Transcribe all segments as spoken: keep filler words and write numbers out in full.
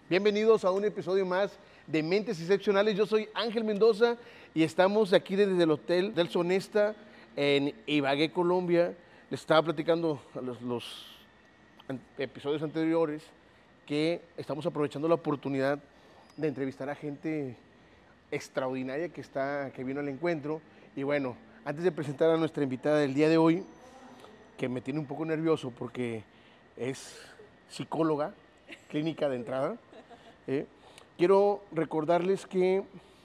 Bienvenidos a un episodio más de Mentes Excepcionales. Yo soy Ángel Mendoza y estamos aquí desde el Hotel del Sonesta en Ibagué, Colombia. Les estaba platicando a los, los an- episodios anteriores que estamos aprovechando la oportunidad de entrevistar a gente extraordinaria que, está, que vino al encuentro. Y bueno, antes de presentar a nuestra invitada del día de hoy, que me tiene un poco nervioso porque es psicóloga clínica de entrada, ¿eh? Quiero recordarles que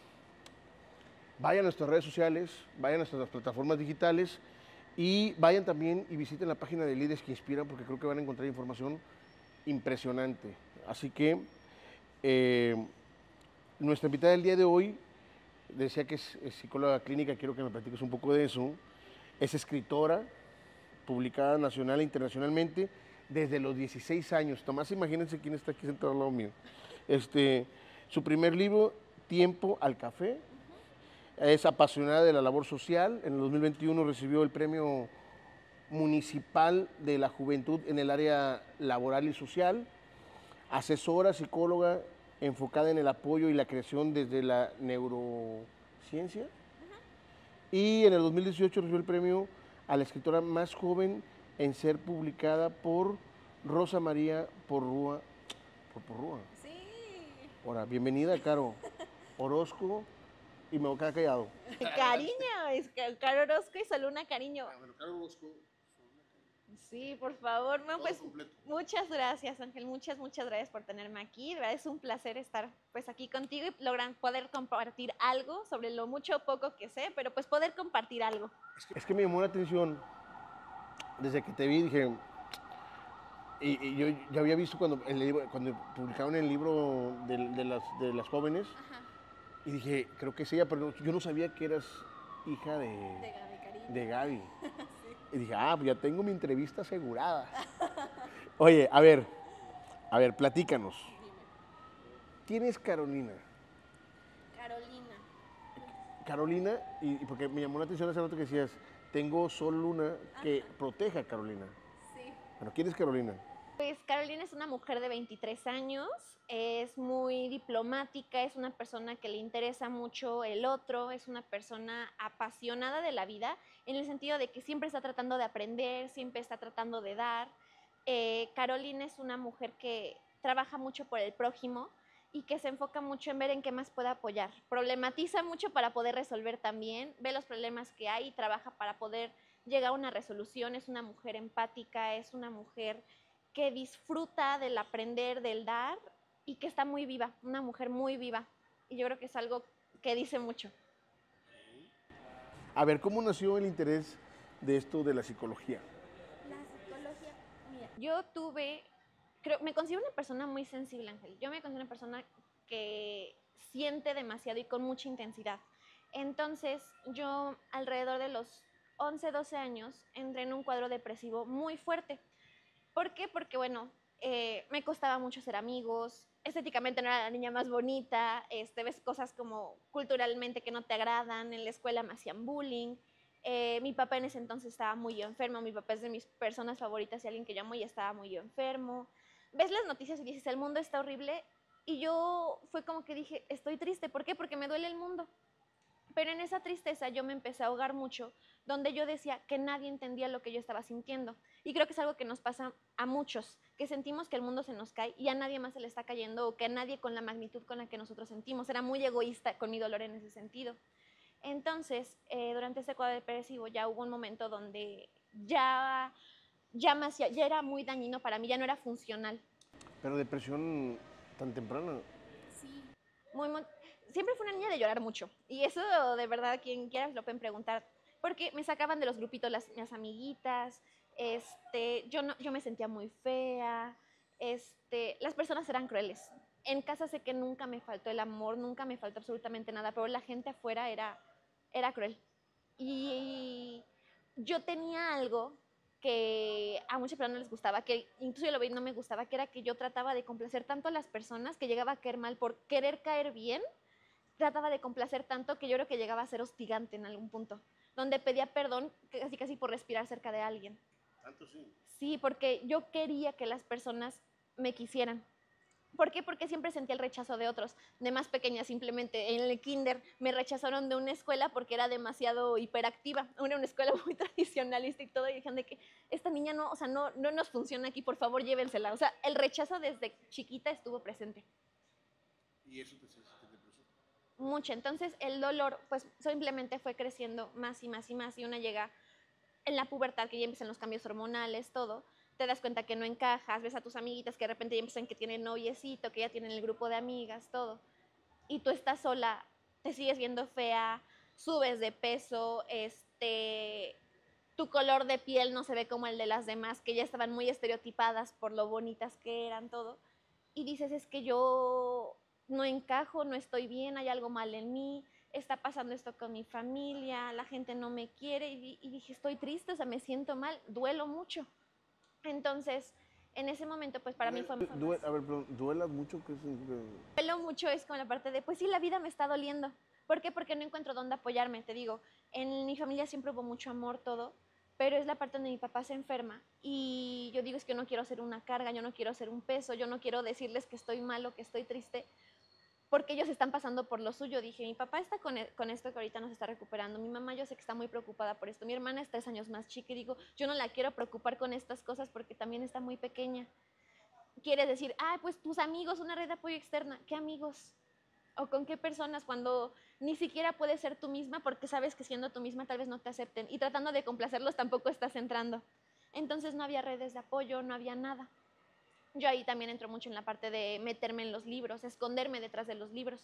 vayan a nuestras redes sociales, vayan a nuestras plataformas digitales y vayan también y visiten la página de Líderes que Inspiran porque creo que van a encontrar información impresionante. Así que eh, nuestra invitada del día de hoy decía que es, es psicóloga clínica, quiero que me platiques un poco de eso. Es escritora, publicada nacional e internacionalmente desde los dieciséis años. Tomás, imagínense quién está aquí sentado al lado mío. Este, su primer libro, Tiempo al Café. Es apasionada de la labor social. En el dos mil veintiuno recibió el Premio Municipal de la Juventud en el área laboral y social. Asesora, psicóloga, enfocada en el apoyo y la creación desde la neurociencia. Y en el dos mil dieciocho recibió el premio a la escritora más joven en ser publicada por Rosa María Porrúa. Por Porrúa. Sí. Ahora, bienvenida, Caro Orozco, y me voy a quedar callado. Cariño, es que Caro Orozco y Soluna Cariño. Ah, bueno, Caro Orozco. Sí, por favor. No, Todo pues completo. muchas gracias, Ángel. Muchas, muchas gracias por tenerme aquí. De verdad es un placer estar pues aquí contigo y lograr poder compartir algo sobre lo mucho o poco que sé, pero pues poder compartir algo. Es que, es que me llamó la atención desde que te vi, dije, y, y yo ya había visto cuando, el libro- cuando publicaron el libro de, de las, de las jóvenes, Ajá. y dije, creo que es ella, pero yo no sabía que eras hija de, De Gaby Cariño. de Gaby. Sí. Y dije, ah, pues ya tengo mi entrevista asegurada. Oye, a ver, a ver, platícanos. Dime. ¿Quién es Carolina? Carolina. Carolina, y, y porque me llamó la atención hace rato que decías, tengo Sol Luna que proteja a Carolina. Sí. Bueno, ¿quién es Carolina? Pues Carolina es una mujer de veintitrés años, es muy diplomática, es una persona que le interesa mucho el otro, es una persona apasionada de la vida, en el sentido de que siempre está tratando de aprender, siempre está tratando de dar. Eh, Carolina es una mujer que trabaja mucho por el prójimo y que se enfoca mucho en ver en qué más puede apoyar. Problematiza mucho para poder resolver también, ve los problemas que hay y trabaja para poder llegar a una resolución. Es una mujer empática, es una mujer que disfruta del aprender, del dar y que está muy viva, una mujer muy viva. Y yo creo que es algo que dice mucho. A ver, ¿cómo nació el interés de esto de la psicología? La psicología, mira, yo tuve, creo, me considero una persona muy sensible, Ángel. Yo me considero una persona que siente demasiado y con mucha intensidad. Entonces, yo alrededor de los once, doce años entré en un cuadro depresivo muy fuerte. ¿Por qué? Porque, bueno, eh, me costaba mucho ser amigos, estéticamente no era la niña más bonita, este, ves cosas como culturalmente que no te agradan, en la escuela me hacían bullying, eh, mi papá en ese entonces estaba muy enfermo, mi papá es de mis personas favoritas y alguien que yo amo y estaba muy enfermo. Ves las noticias y dices, el mundo está horrible, y yo fue como que dije, estoy triste, ¿por qué? Porque me duele el mundo. Pero en esa tristeza yo me empecé a ahogar mucho, donde yo decía que nadie entendía lo que yo estaba sintiendo. Y creo que es algo que nos pasa a muchos, que sentimos que el mundo se nos cae y a nadie más se le está cayendo, o que a nadie con la magnitud con la que nosotros sentimos. Era muy egoísta con mi dolor en ese sentido. Entonces, eh, durante ese cuadro depresivo ya hubo un momento donde ya, ya, me hacía- ya era muy dañino para mí, ya no era funcional. Pero depresión tan temprana. Sí. Muy, muy, siempre fui una niña de llorar mucho. Y eso de verdad, quien quiera lo pueden preguntar. Porque me sacaban de los grupitos las, las amiguitas. Este, yo, no, yo me sentía muy fea. Este, las personas eran crueles. En casa sé que nunca me faltó el amor, nunca me faltó absolutamente nada, pero la gente afuera era, era cruel. Y yo tenía algo que a muchas personas no les gustaba, que incluso yo lo veía y no me gustaba, que era que yo trataba de complacer tanto a las personas que llegaba a caer mal por querer caer bien, trataba de complacer tanto que yo creo que llegaba a ser hostigante en algún punto, donde pedía perdón casi casi por respirar cerca de alguien. Tanto sí. Sí, porque yo quería que las personas me quisieran. ¿Por qué? Porque siempre sentí el rechazo de otros. De más pequeña, simplemente en el kinder me rechazaron de una escuela porque era demasiado hiperactiva. Era una escuela muy tradicionalista y todo, y dijeron de que esta niña no, o sea, no, no nos funciona aquí, por favor, llévensela. O sea, el rechazo desde chiquita estuvo presente. ¿Y eso te, te depresión? Mucho. Entonces, el dolor, pues, simplemente fue creciendo más y más y más, y una llega en la pubertad, que ya empiezan los cambios hormonales, todo, te das cuenta que no encajas, ves a tus amiguitas que de repente ya empiezan que tienen noviecito, que ya tienen el grupo de amigas, todo, y tú estás sola, te sigues viendo fea, subes de peso, este, tu color de piel no se ve como el de las demás, que ya estaban muy estereotipadas por lo bonitas que eran, todo, y dices, es que yo no encajo, no estoy bien, hay algo mal en mí, está pasando esto con mi familia, la gente no me quiere, y, y dije, estoy triste, o sea, me siento mal, duelo mucho. Entonces, en ese momento, pues para mí fue... Due, a ver, pero ¿duela mucho? ¿Qué significa? Duelo mucho es como la parte de, pues sí, la vida me está doliendo. ¿Por qué? Porque no encuentro dónde apoyarme, te digo. En mi familia siempre hubo mucho amor, todo, pero es la parte donde mi papá se enferma y yo digo, es que yo no quiero ser una carga, yo no quiero ser un peso, yo no quiero decirles que estoy mal o que estoy triste, porque ellos están pasando por lo suyo. Dije, mi papá está con, con esto que ahorita nos está recuperando, mi mamá yo sé que está muy preocupada por esto, mi hermana es tres años más chica y digo, yo no la quiero preocupar con estas cosas porque también está muy pequeña. Quieres decir, ah, pues tus amigos, una red de apoyo externa, ¿qué amigos? ¿O con qué personas cuando ni siquiera puedes ser tú misma porque sabes que siendo tú misma tal vez no te acepten y tratando de complacerlos tampoco estás entrando? Entonces no había redes de apoyo, no había nada. Yo ahí también entro mucho en la parte de meterme en los libros, esconderme detrás de los libros.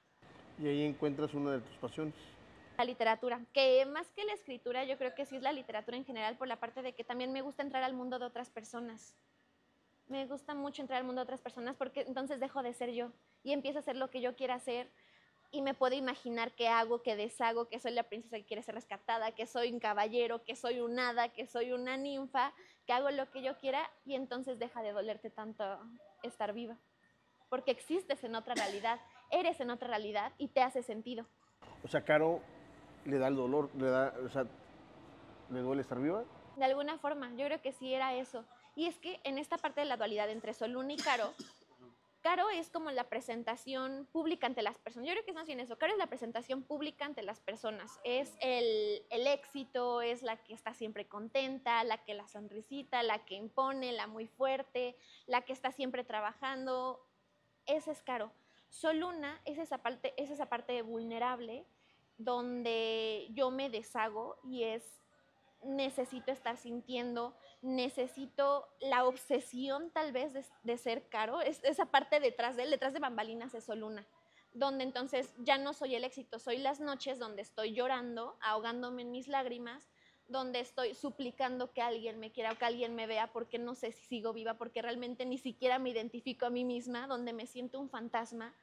Y ahí encuentras una de tus pasiones. La literatura, que más que la escritura, yo creo que sí es la literatura en general, por la parte de que también me gusta entrar al mundo de otras personas. Me gusta mucho entrar al mundo de otras personas porque entonces dejo de ser yo y empiezo a hacer lo que yo quiera hacer y me puedo imaginar qué hago, qué deshago, que soy la princesa que quiere ser rescatada, que soy un caballero, que soy un hada, que soy una ninfa, que hago lo que yo quiera y entonces deja de dolerte tanto estar viva. Porque existes en otra realidad, eres en otra realidad y te hace sentido. O sea, Caro le da el dolor, le da, o sea, ¿le duele estar viva? De alguna forma, yo creo que sí era eso. Y es que en esta parte de la dualidad entre Soluna y Caro, Caro es como la presentación pública ante las personas. Yo creo que es más bien eso. Caro es la presentación pública ante las personas. Es el, el éxito, es la que está siempre contenta, la que la sonrisita, la que impone, la muy fuerte, la que está siempre trabajando. Esa es Caro. Soluna es esa parte, es esa parte vulnerable donde yo me deshago y es necesito estar sintiendo, necesito la obsesión tal vez de, de ser Caro, es esa parte detrás de él, detrás de bambalinas es Soluna, donde entonces ya no soy el éxito, soy las noches donde estoy llorando, ahogándome en mis lágrimas, donde estoy suplicando que alguien me quiera o que alguien me vea porque no sé si sigo viva, porque realmente ni siquiera me identifico a mí misma, donde me siento un fantasma,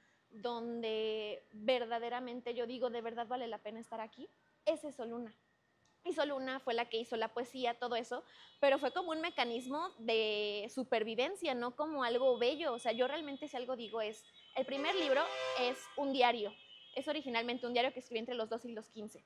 donde verdaderamente yo digo, ¿de verdad vale la pena estar aquí? Ese es Soluna. Y Soluna fue la que hizo la poesía, todo eso, pero fue como un mecanismo de supervivencia, no como algo bello. O sea, yo realmente si algo digo es, el primer libro es un diario, es originalmente un diario que escribí entre los dos y los quince.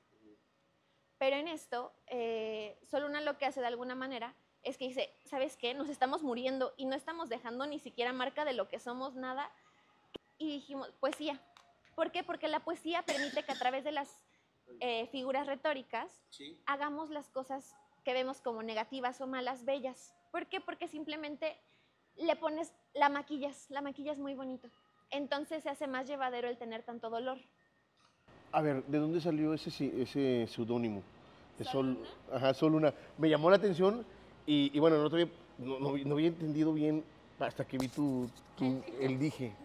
Pero en esto, eh, Soluna lo que hace de alguna manera es que dice, ¿sabes qué? Nos estamos muriendo y no estamos dejando ni siquiera marca de lo que somos, nada. Y dijimos, poesía. ¿Por qué? Porque la poesía permite que a través de las eh, figuras retóricas, sí, hagamos las cosas que vemos como negativas o malas, bellas. ¿Por qué? Porque simplemente le pones, la maquillas, la maquillas muy bonito. Entonces se hace más llevadero el tener tanto dolor. A ver, ¿de dónde salió ese, ese seudónimo? De Sol, ajá, Soluna. Me llamó la atención y, y bueno, no, había, no, no, no, había entendido bien hasta que vi tu, tu el dije.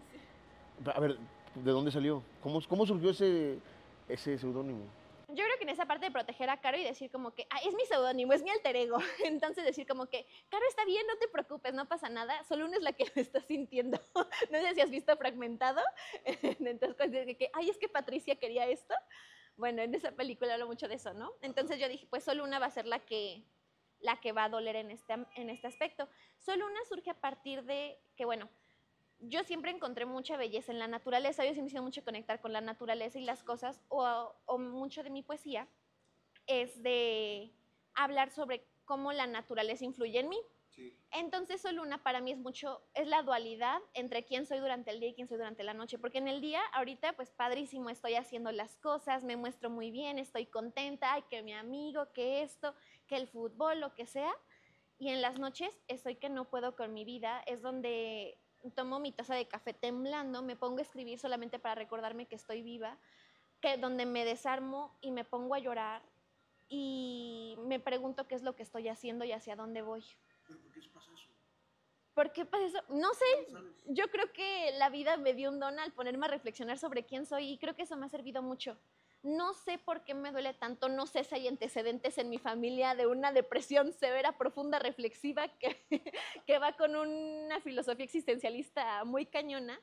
A ver, ¿de dónde salió? ¿Cómo, cómo surgió ese, ese seudónimo? Yo creo que en esa parte de proteger a Caro y decir como que, ah, es mi seudónimo, es mi alter ego. Entonces decir como que, Caro está bien, no te preocupes, no pasa nada, solo uno es la que lo está sintiendo. No sé si has visto Fragmentado. Entonces, cuando dice que, ay, es que Patricia quería esto. Bueno, en esa película hablo mucho de eso, ¿no? Entonces yo dije, pues solo una va a ser la que, la que va a doler en este, en este aspecto. Solo una surge a partir de que, bueno, yo siempre encontré mucha belleza en la naturaleza, yo siempre he sido mucho conectar con la naturaleza y las cosas, o, o mucho de mi poesía es de hablar sobre cómo la naturaleza influye en mí. Sí. Entonces, Sol Luna para mí es mucho, es la dualidad entre quién soy durante el día y quién soy durante la noche, porque en el día, ahorita, pues padrísimo, estoy haciendo las cosas, me muestro muy bien, estoy contenta, ay, que mi amigo, que esto, que el fútbol, lo que sea, y en las noches estoy que no puedo con mi vida, es donde tomo mi taza de café temblando, me pongo a escribir solamente para recordarme que estoy viva, que donde me desarmo y me pongo a llorar y me pregunto qué es lo que estoy haciendo y hacia dónde voy. ¿Pero por qué pasa eso? ¿Por qué pasa eso? No sé, ¿No sabes? yo creo que la vida me dio un don al ponerme a reflexionar sobre quién soy y creo que eso me ha servido mucho. No sé por qué me duele tanto, no sé si hay antecedentes en mi familia de una depresión severa, profunda, reflexiva, que, que va con una filosofía existencialista muy cañona,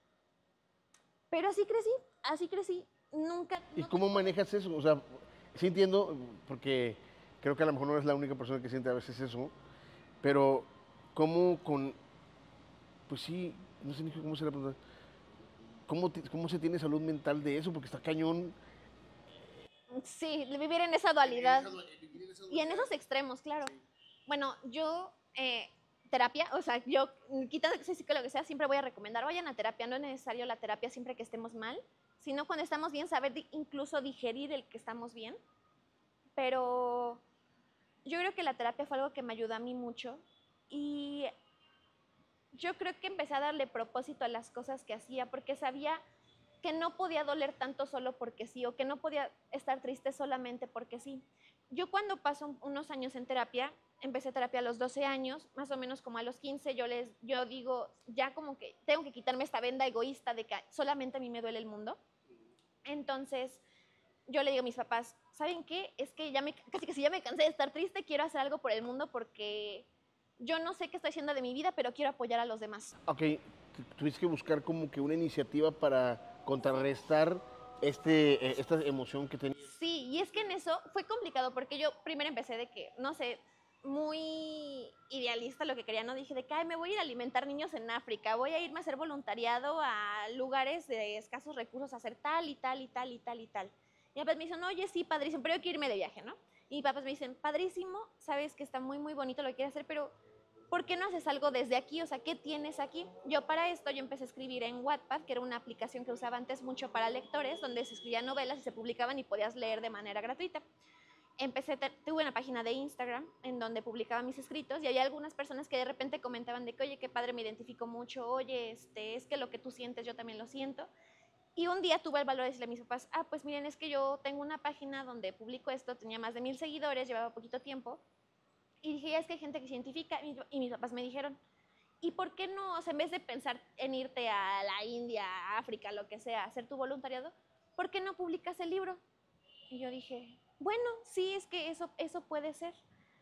pero así crecí, así crecí, nunca... ¿Y No cómo tengo... manejas eso? O sea, sí entiendo, porque creo que a lo mejor no eres la única persona que siente a veces eso, pero ¿cómo con, pues sí, no sé ni cómo se la pregunta, ¿cómo, te- cómo se tiene salud mental de eso? Porque está cañón. Sí, de vivir en esa dualidad y en esos extremos, claro. Bueno, yo, eh, terapia, o sea, yo, quitando que soy psicóloga, que sea, siempre voy a recomendar, vayan a terapia, no es necesario la terapia siempre que estemos mal, sino cuando estamos bien, saber di- incluso digerir el que estamos bien, pero yo creo que la terapia fue algo que me ayudó a mí mucho y yo creo que empecé a darle propósito a las cosas que hacía porque sabía que no podía doler tanto solo porque sí, o que no podía estar triste solamente porque sí. Yo cuando paso unos años en terapia, empecé terapia a los doce años, más o menos como a los quince, yo les, yo digo, ya como que tengo que quitarme esta venda egoísta de que solamente a mí me duele el mundo. Entonces, yo le digo a mis papás, ¿saben qué? Es que ya me, casi que si ya me cansé de estar triste, quiero hacer algo por el mundo porque yo no sé qué estoy haciendo de mi vida, pero quiero apoyar a los demás. Ok, tuviste que buscar como que una iniciativa para contrarrestar este, eh, esta emoción que tenías. Sí, y es que en eso fue complicado porque yo primero empecé de que, no sé, muy idealista lo que quería, ¿no? Dije de que, ay, me voy a ir a alimentar niños en África, voy a irme a hacer voluntariado a lugares de escasos recursos a hacer tal y tal y tal y tal y tal. Y mi papá me dicen, oye, sí, padrísimo, pero yo quiero irme de viaje, ¿no? Y mis papás me dicen, padrísimo, sabes que está muy, muy bonito lo que quieres hacer, pero ¿por qué no haces algo desde aquí? O sea, ¿qué tienes aquí? Yo para esto, yo empecé a escribir en Wattpad, que era una aplicación que usaba antes mucho para lectores, donde se escribían novelas y se publicaban y podías leer de manera gratuita. Empecé, tuve una página de Instagram en donde publicaba mis escritos y había algunas personas que de repente comentaban de que, oye, qué padre, me identifico mucho, oye, este, es que lo que tú sientes yo también lo siento. Y un día tuve el valor de decirle a mis papás, ah, pues miren, es que yo tengo una página donde publico esto, tenía más de mil seguidores, llevaba poquito tiempo, y dije, ya es que hay gente que se identifica, y mis papás me dijeron, ¿y por qué no, o sea, en vez de pensar en irte a la India, a África, lo que sea, hacer tu voluntariado, ¿por qué no publicas el libro? Y yo dije, bueno, sí, es que eso, eso puede ser.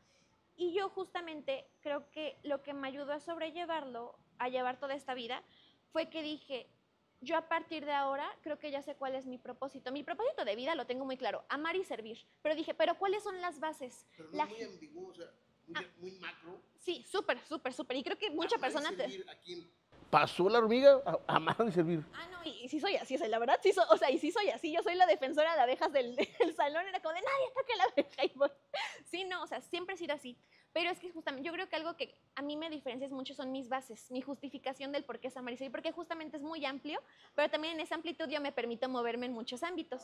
Y yo justamente creo que lo que me ayudó a sobrellevarlo, a llevar toda esta vida, fue que dije, yo a partir de ahora creo que ya sé cuál es mi propósito. Mi propósito de vida lo tengo muy claro, amar y servir. Pero dije, ¿pero cuáles son las bases? Pero no La es muy ambiguo, o sea, muy, ah, muy macro. sí, súper, súper, súper. Y creo que muchas personas... Te... ¿A quién? ¿Pasó la hormiga? A amar y servir. Ah, no, y, y sí soy así, o sea, la verdad sí soy, o sea, y sí soy así, yo soy la defensora de abejas del, del salón, era como de nadie toque la abeja y voy. Sí, no, o sea, siempre he sido así. Pero es que justamente, yo creo que algo que a mí me diferencia mucho son mis bases, mi justificación del por qué es amar y servir, porque justamente es muy amplio, pero también en esa amplitud yo me permito moverme en muchos ámbitos.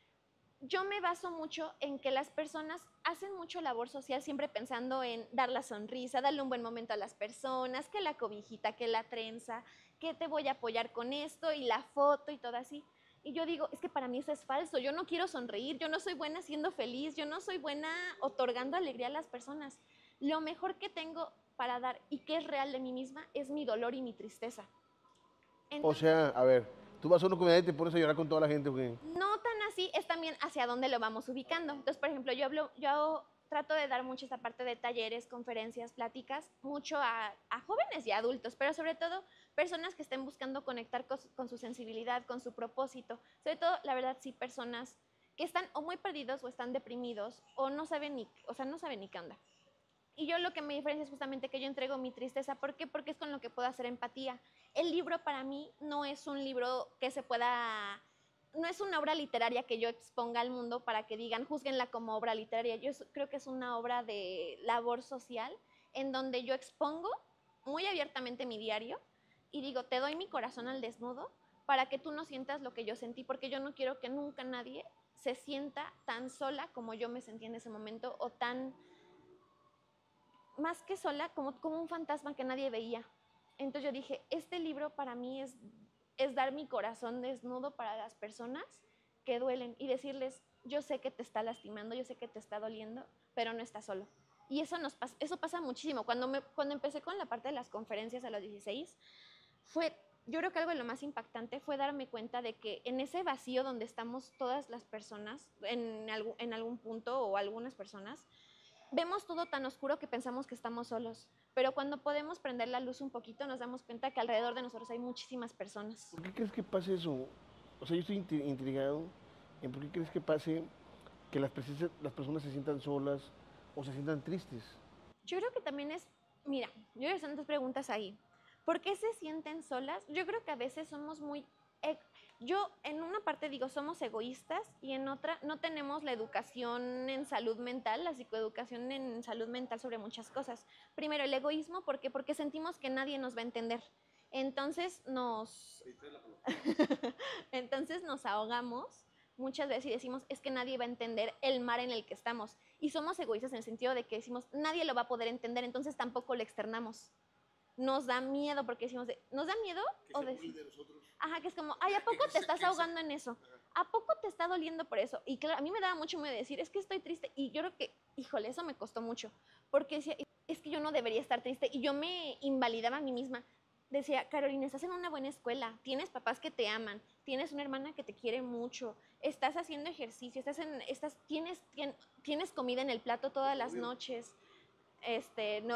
Yo me baso mucho en que las personas hacen mucho labor social siempre pensando en dar la sonrisa, darle un buen momento a las personas, que la cobijita, que la trenza, que te voy a apoyar con esto y la foto y todo así. Y yo digo, es que para mí eso es falso, yo no quiero sonreír, yo no soy buena siendo feliz, yo no soy buena otorgando alegría a las personas. Lo mejor que tengo para dar y que es real de mí misma es mi dolor y mi tristeza. Entonces, o sea, a ver, tú vas a una comunidad y te pones a llorar con toda la gente, ¿o qué? No tan así, es también hacia dónde lo vamos ubicando. Entonces, por ejemplo, yo hablo, yo trato de dar mucho esta parte de talleres, conferencias, pláticas, mucho a, a jóvenes y adultos, pero sobre todo personas que estén buscando conectar con, con su sensibilidad, con su propósito. Sobre todo, la verdad, sí, personas que están o muy perdidos o están deprimidos o no saben ni, o sea, no saben ni qué onda. Y yo lo que me diferencia es justamente que yo entrego mi tristeza. ¿Por qué? Porque es con lo que puedo hacer empatía. El libro para mí no es un libro que se pueda, no es una obra literaria que yo exponga al mundo para que digan, júzguenla como obra literaria. Yo creo que es una obra de labor social en donde yo expongo muy abiertamente mi diario y digo, te doy mi corazón al desnudo para que tú no sientas lo que yo sentí, porque yo no quiero que nunca nadie se sienta tan sola como yo me sentí en ese momento, o tan, más que sola, como, como un fantasma que nadie veía. Entonces yo dije, este libro para mí es, es dar mi corazón desnudo para las personas que duelen y decirles, yo sé que te está lastimando, yo sé que te está doliendo, pero no estás solo. Y eso, nos pasa, eso pasa muchísimo. Cuando, me, cuando empecé con la parte de las conferencias a los dieciséis, fue, yo creo que algo de lo más impactante fue darme cuenta de que en ese vacío donde estamos todas las personas, en, algún, en algún punto o algunas personas, vemos todo tan oscuro que pensamos que estamos solos. Pero cuando podemos prender la luz un poquito, nos damos cuenta que alrededor de nosotros hay muchísimas personas. ¿Por qué crees que pase eso? O sea, yo estoy intrigado en por qué crees que pase que las, las personas se sientan solas o se sientan tristes. Yo creo que también es, mira, yo creo que son dos preguntas ahí. ¿Por qué se sienten solas? Yo creo que a veces somos muy... Yo en una parte digo somos egoístas y en otra no tenemos la educación en salud mental, la psicoeducación en salud mental sobre muchas cosas. Primero, el egoísmo, ¿por qué? Porque sentimos que nadie nos va a entender. Entonces nos... Entonces nos ahogamos muchas veces y decimos, es que nadie va a entender el mar en el que estamos. Y somos egoístas en el sentido de que decimos, nadie lo va a poder entender, entonces tampoco lo externamos. Nos da miedo porque decimos, ¿nos da miedo? Que o se decimos, de nosotros. Ajá, que es como, ay, ¿a poco te estás ahogando en eso? ¿A poco te está doliendo por eso? Y claro, a mí me daba mucho miedo decir, es que estoy triste. Y yo creo que, híjole, eso me costó mucho. Porque decía, es que yo no debería estar triste. Y yo me invalidaba a mí misma. Decía, Carolina, estás en una buena escuela, tienes papás que te aman, tienes una hermana que te quiere mucho, estás haciendo ejercicio, estás en, estás, tienes, tien, tienes comida en el plato todas las noches. Este, no.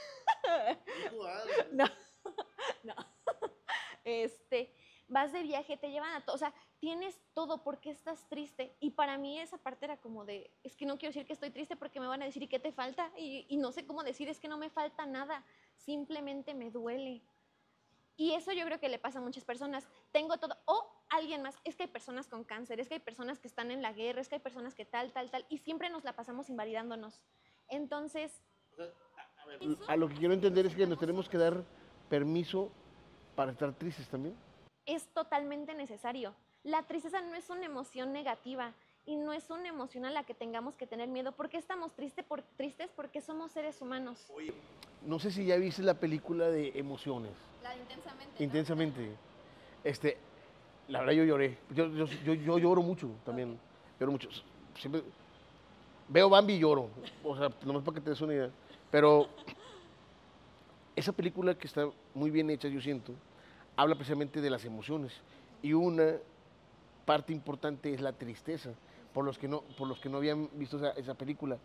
no, no. Este, vas de viaje, te llevan a todo, o sea, tienes todo, ¿por qué estás triste? Y para mí esa parte era como de, es que no quiero decir que estoy triste porque me van a decir, ¿y qué te falta? Y, y no sé cómo decir, es que no me falta nada, simplemente me duele. Y eso yo creo que le pasa a muchas personas. Tengo todo. O alguien más. Es que hay personas con cáncer, es que hay personas que están en la guerra, es que hay personas que tal, tal, tal. Y siempre nos la pasamos invalidándonos. Entonces... O sea, a, a, ver, a lo que quiero entender es que nos tenemos que dar permiso para estar tristes también. Es totalmente necesario. La tristeza no es una emoción negativa y no es una emoción a la que tengamos que tener miedo. ¿Por qué estamos triste por, tristes? Porque somos seres humanos. Oye, no sé si ya viste la película de Emociones. La de Intensamente. Intensamente. ¿No? Este, la verdad yo lloré. Yo, yo, yo, yo lloro mucho también. Okay. Lloro mucho. Siempre veo Bambi y lloro. O sea, nomás para que te des una idea. Pero esa película que está muy bien hecha, yo siento, habla precisamente de las emociones. Y una parte importante es la tristeza, por los que no, por los que no habían visto esa, esa película.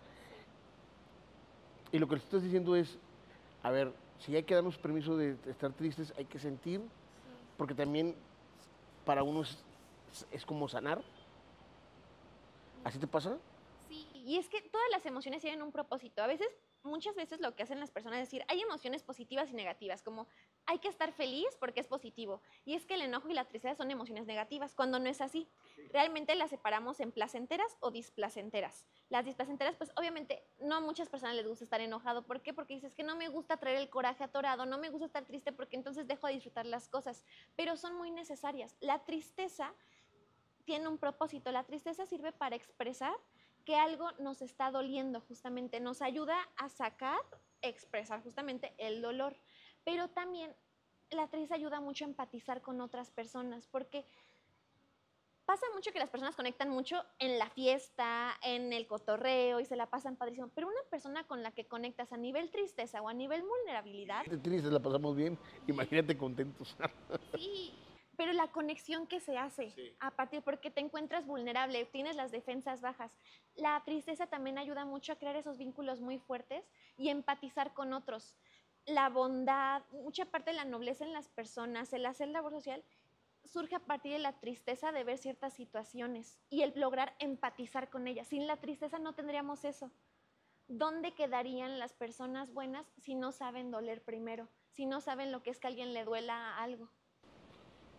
Y lo que les estás diciendo es, a ver, si hay que darnos permiso de estar tristes, hay que sentir, sí. Porque también para uno es, es como sanar. ¿Así te pasa? Sí, y es que todas las emociones tienen un propósito. A veces, muchas veces lo que hacen las personas es decir, hay emociones positivas y negativas, como hay que estar feliz porque es positivo. Y es que el enojo y la tristeza son emociones negativas, cuando no es así. Realmente las separamos en placenteras o displacenteras. Las displacenteras, pues obviamente no a muchas personas les gusta estar enojado. ¿Por qué? Porque dices que no me gusta traer el coraje atorado, no me gusta estar triste porque entonces dejo de disfrutar las cosas. Pero son muy necesarias. La tristeza tiene un propósito. La tristeza sirve para expresar que algo nos está doliendo, justamente. Nos ayuda a sacar, expresar justamente el dolor. Pero también la tristeza ayuda mucho a empatizar con otras personas, porque pasa mucho que las personas conectan mucho en la fiesta, en el cotorreo y se la pasan padrísimo. Pero una persona con la que conectas a nivel tristeza o a nivel vulnerabilidad... Tristes la pasamos bien, imagínate contentos. Sí, pero la conexión que se hace sí. a partir, porque te encuentras vulnerable, tienes las defensas bajas. La tristeza también ayuda mucho a crear esos vínculos muy fuertes y empatizar con otros. La bondad, mucha parte de la nobleza en las personas, el hacer labor social, surge a partir de la tristeza de ver ciertas situaciones y el lograr empatizar con ellas. Sin la tristeza no tendríamos eso. ¿Dónde quedarían las personas buenas si no saben doler primero? Si no saben lo que es que a alguien le duela algo.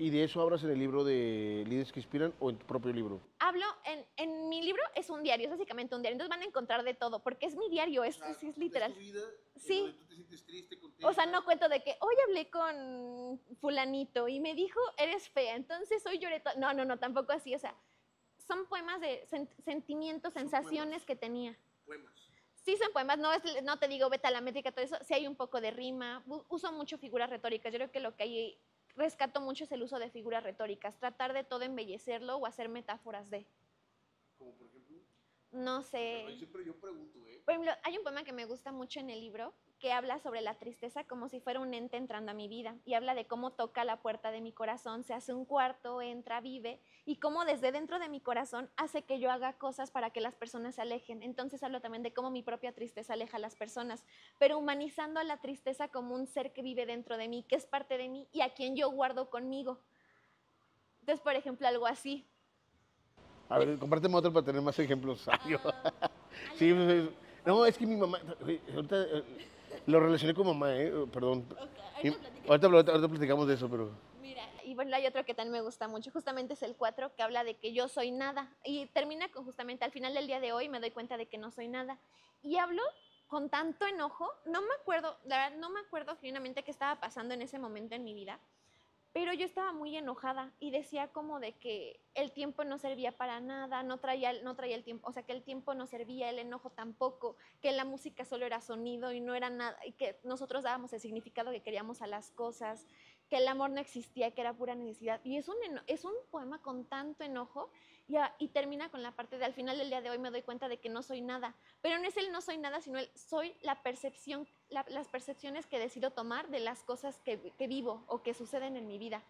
¿Y de eso hablas en el libro de Líderes que Inspiran o en tu propio libro? Hablo, en, en mi libro es un diario, es básicamente un diario, entonces van a encontrar de todo, porque es mi diario, es, es, es literal. Es tu vida Sí. en donde tú te sientes triste, contenta. O sea, no cuento de que hoy hablé con fulanito y me dijo, eres fea, entonces hoy lloré. to-". No, no, no, tampoco así, o sea, son poemas de sen- sentimientos, Son sensaciones poemas. que tenía. Poemas. Sí son poemas, no, es, no te digo vete a la métrica, todo eso, sí hay un poco de rima, u- uso mucho figuras retóricas, yo creo que lo que hay, rescato mucho es el uso de figuras retóricas, tratar de todo embellecerlo o hacer metáforas de, Como por ejemplo. no sé. Pero siempre yo pregunto, ¿eh? Por ejemplo, hay un poema que me gusta mucho en el libro que habla sobre la tristeza como si fuera un ente entrando a mi vida y habla de cómo toca la puerta de mi corazón, se hace un cuarto, entra, vive y cómo desde dentro de mi corazón hace que yo haga cosas para que las personas se alejen. Entonces hablo también de cómo mi propia tristeza aleja a las personas, pero humanizando a la tristeza como un ser que vive dentro de mí, que es parte de mí y a quien yo guardo conmigo. Entonces, por ejemplo, algo así. A ver, compárteme otro para tener más ejemplos sabios. Ah, Sí, pues, es- no, es que mi mamá, oye, ahorita eh, lo relacioné con mamá, ¿eh? Oh, perdón. Ok, Mi- ahorita platicamos. ahorita, ahorita- ahorita platicamos de eso, pero Mira, y bueno, hay otro que también me gusta mucho, justamente es el cuatro, que habla de que yo soy nada. Y termina con justamente al final del día de hoy me doy cuenta de que no soy nada. Y hablo con tanto enojo, no me acuerdo, la verdad, no me acuerdo genuinamente qué estaba pasando en ese momento en mi vida, pero yo estaba muy enojada y decía como de que el tiempo no servía para nada, no traía, no traía el tiempo, o sea, que el tiempo no servía, el enojo tampoco, que la música solo era sonido y no era nada, y que nosotros dábamos el significado que queríamos a las cosas, que el amor no existía, que era pura necesidad. Y es un, es un poema con tanto enojo y, a, y termina con la parte de al final del día de hoy me doy cuenta de que no soy nada. Pero no es el no soy nada, sino el soy la percepción, la, las percepciones que decido tomar de las cosas que, que vivo o que suceden en mi vida.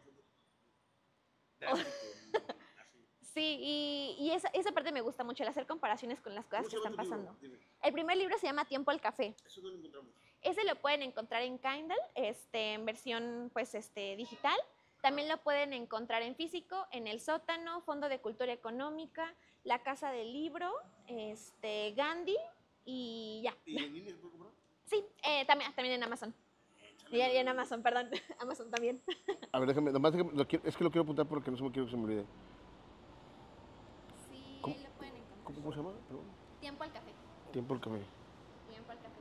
Sí, y, y esa, esa parte me gusta mucho, el hacer comparaciones con las cosas que están pasando. El primer libro se llama Tiempo al Café. eso no lo encontramos. Ese lo pueden encontrar en Kindle, este, en versión pues, este, digital. También lo pueden encontrar en físico, en El Sótano, Fondo de Cultura Económica, La Casa del Libro, este, Gandhi y ya. ¿Y en línea se puede comprar? Sí, eh, también, también en Amazon. Y, y en Amazon, perdón. Amazon también. A ver, déjame, nomás déjame, lo quiero- es que lo quiero apuntar porque no se me quiero que se me olvide. Sí, ¿Cómo? lo pueden encontrar. ¿Cómo, cómo se llama? Perdón. Tiempo al Café. Tiempo al café. Tiempo al Café.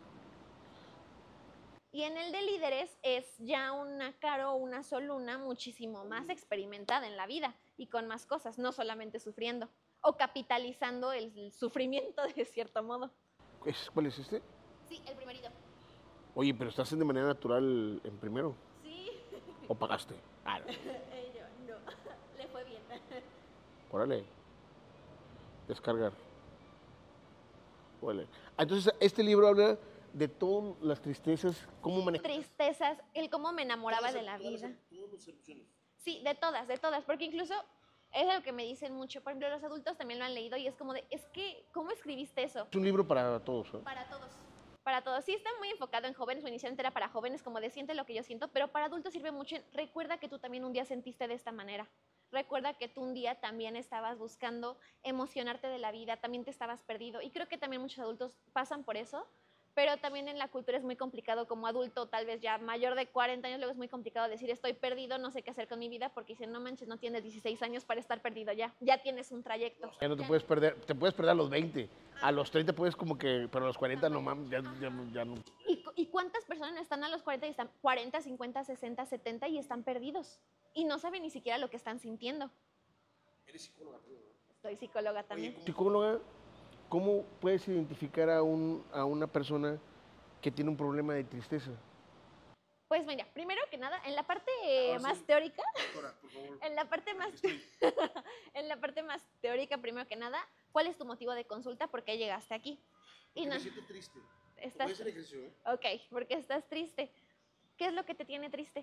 Y en el de líderes es ya una Caro o una Soluna muchísimo más experimentada en la vida y con más cosas, no solamente sufriendo o capitalizando el, el sufrimiento de cierto modo. ¿Es- ¿Cuál es este? Sí, el primerito. Oye, pero estás de manera natural en primero. Sí. ¿O pagaste? Ah, no. Yo, no, le fue bien. Órale. Descargar. Órale. Ah, entonces, este libro habla de todas las tristezas, cómo manejar. Tristezas, el cómo me enamoraba de la vida. Sí, de todas, de todas, porque incluso es lo que me dicen mucho. Por ejemplo, los adultos también lo han leído y es como de, es que, ¿cómo escribiste eso? Es un libro para todos, ¿eh? Para todos. Para todos. Sí está muy enfocado en jóvenes, o inicialmente era para jóvenes, como de siente lo que yo siento, pero para adultos sirve mucho en, recuerda que tú también un día sentiste de esta manera. Recuerda que tú un día también estabas buscando emocionarte de la vida, también te estabas perdido. Y creo que también muchos adultos pasan por eso, pero también en la cultura es muy complicado como adulto, tal vez ya mayor de cuarenta años, luego es muy complicado decir estoy perdido, no sé qué hacer con mi vida, porque dicen, no manches, no tienes dieciséis años para estar perdido ya, ya tienes un trayecto. Ya no te puedes perder, te puedes perder a los veinte, a los treinta puedes como que, pero a los cuarenta no mames, ya, ya, ya no. ¿Y, ¿Y cuántas personas están a los cuarenta y están cuarenta, cincuenta, sesenta, setenta y están perdidos? Y no saben ni siquiera lo que están sintiendo. Eres psicóloga, ¿no? Soy psicóloga también. Oye, psicóloga, ¿cómo puedes identificar a, un, a una persona que tiene un problema de tristeza? Pues mira, primero que nada, en la parte eh, más sí. teórica, Doctora, por favor. en la parte más en la parte más teórica, primero que nada, ¿cuál es tu motivo de consulta? ¿Por qué llegaste aquí? Y no, me siento triste. Estás, ¿Puede ser ejercicio, eh? Ok, porque estás triste. ¿Qué es lo que te tiene triste?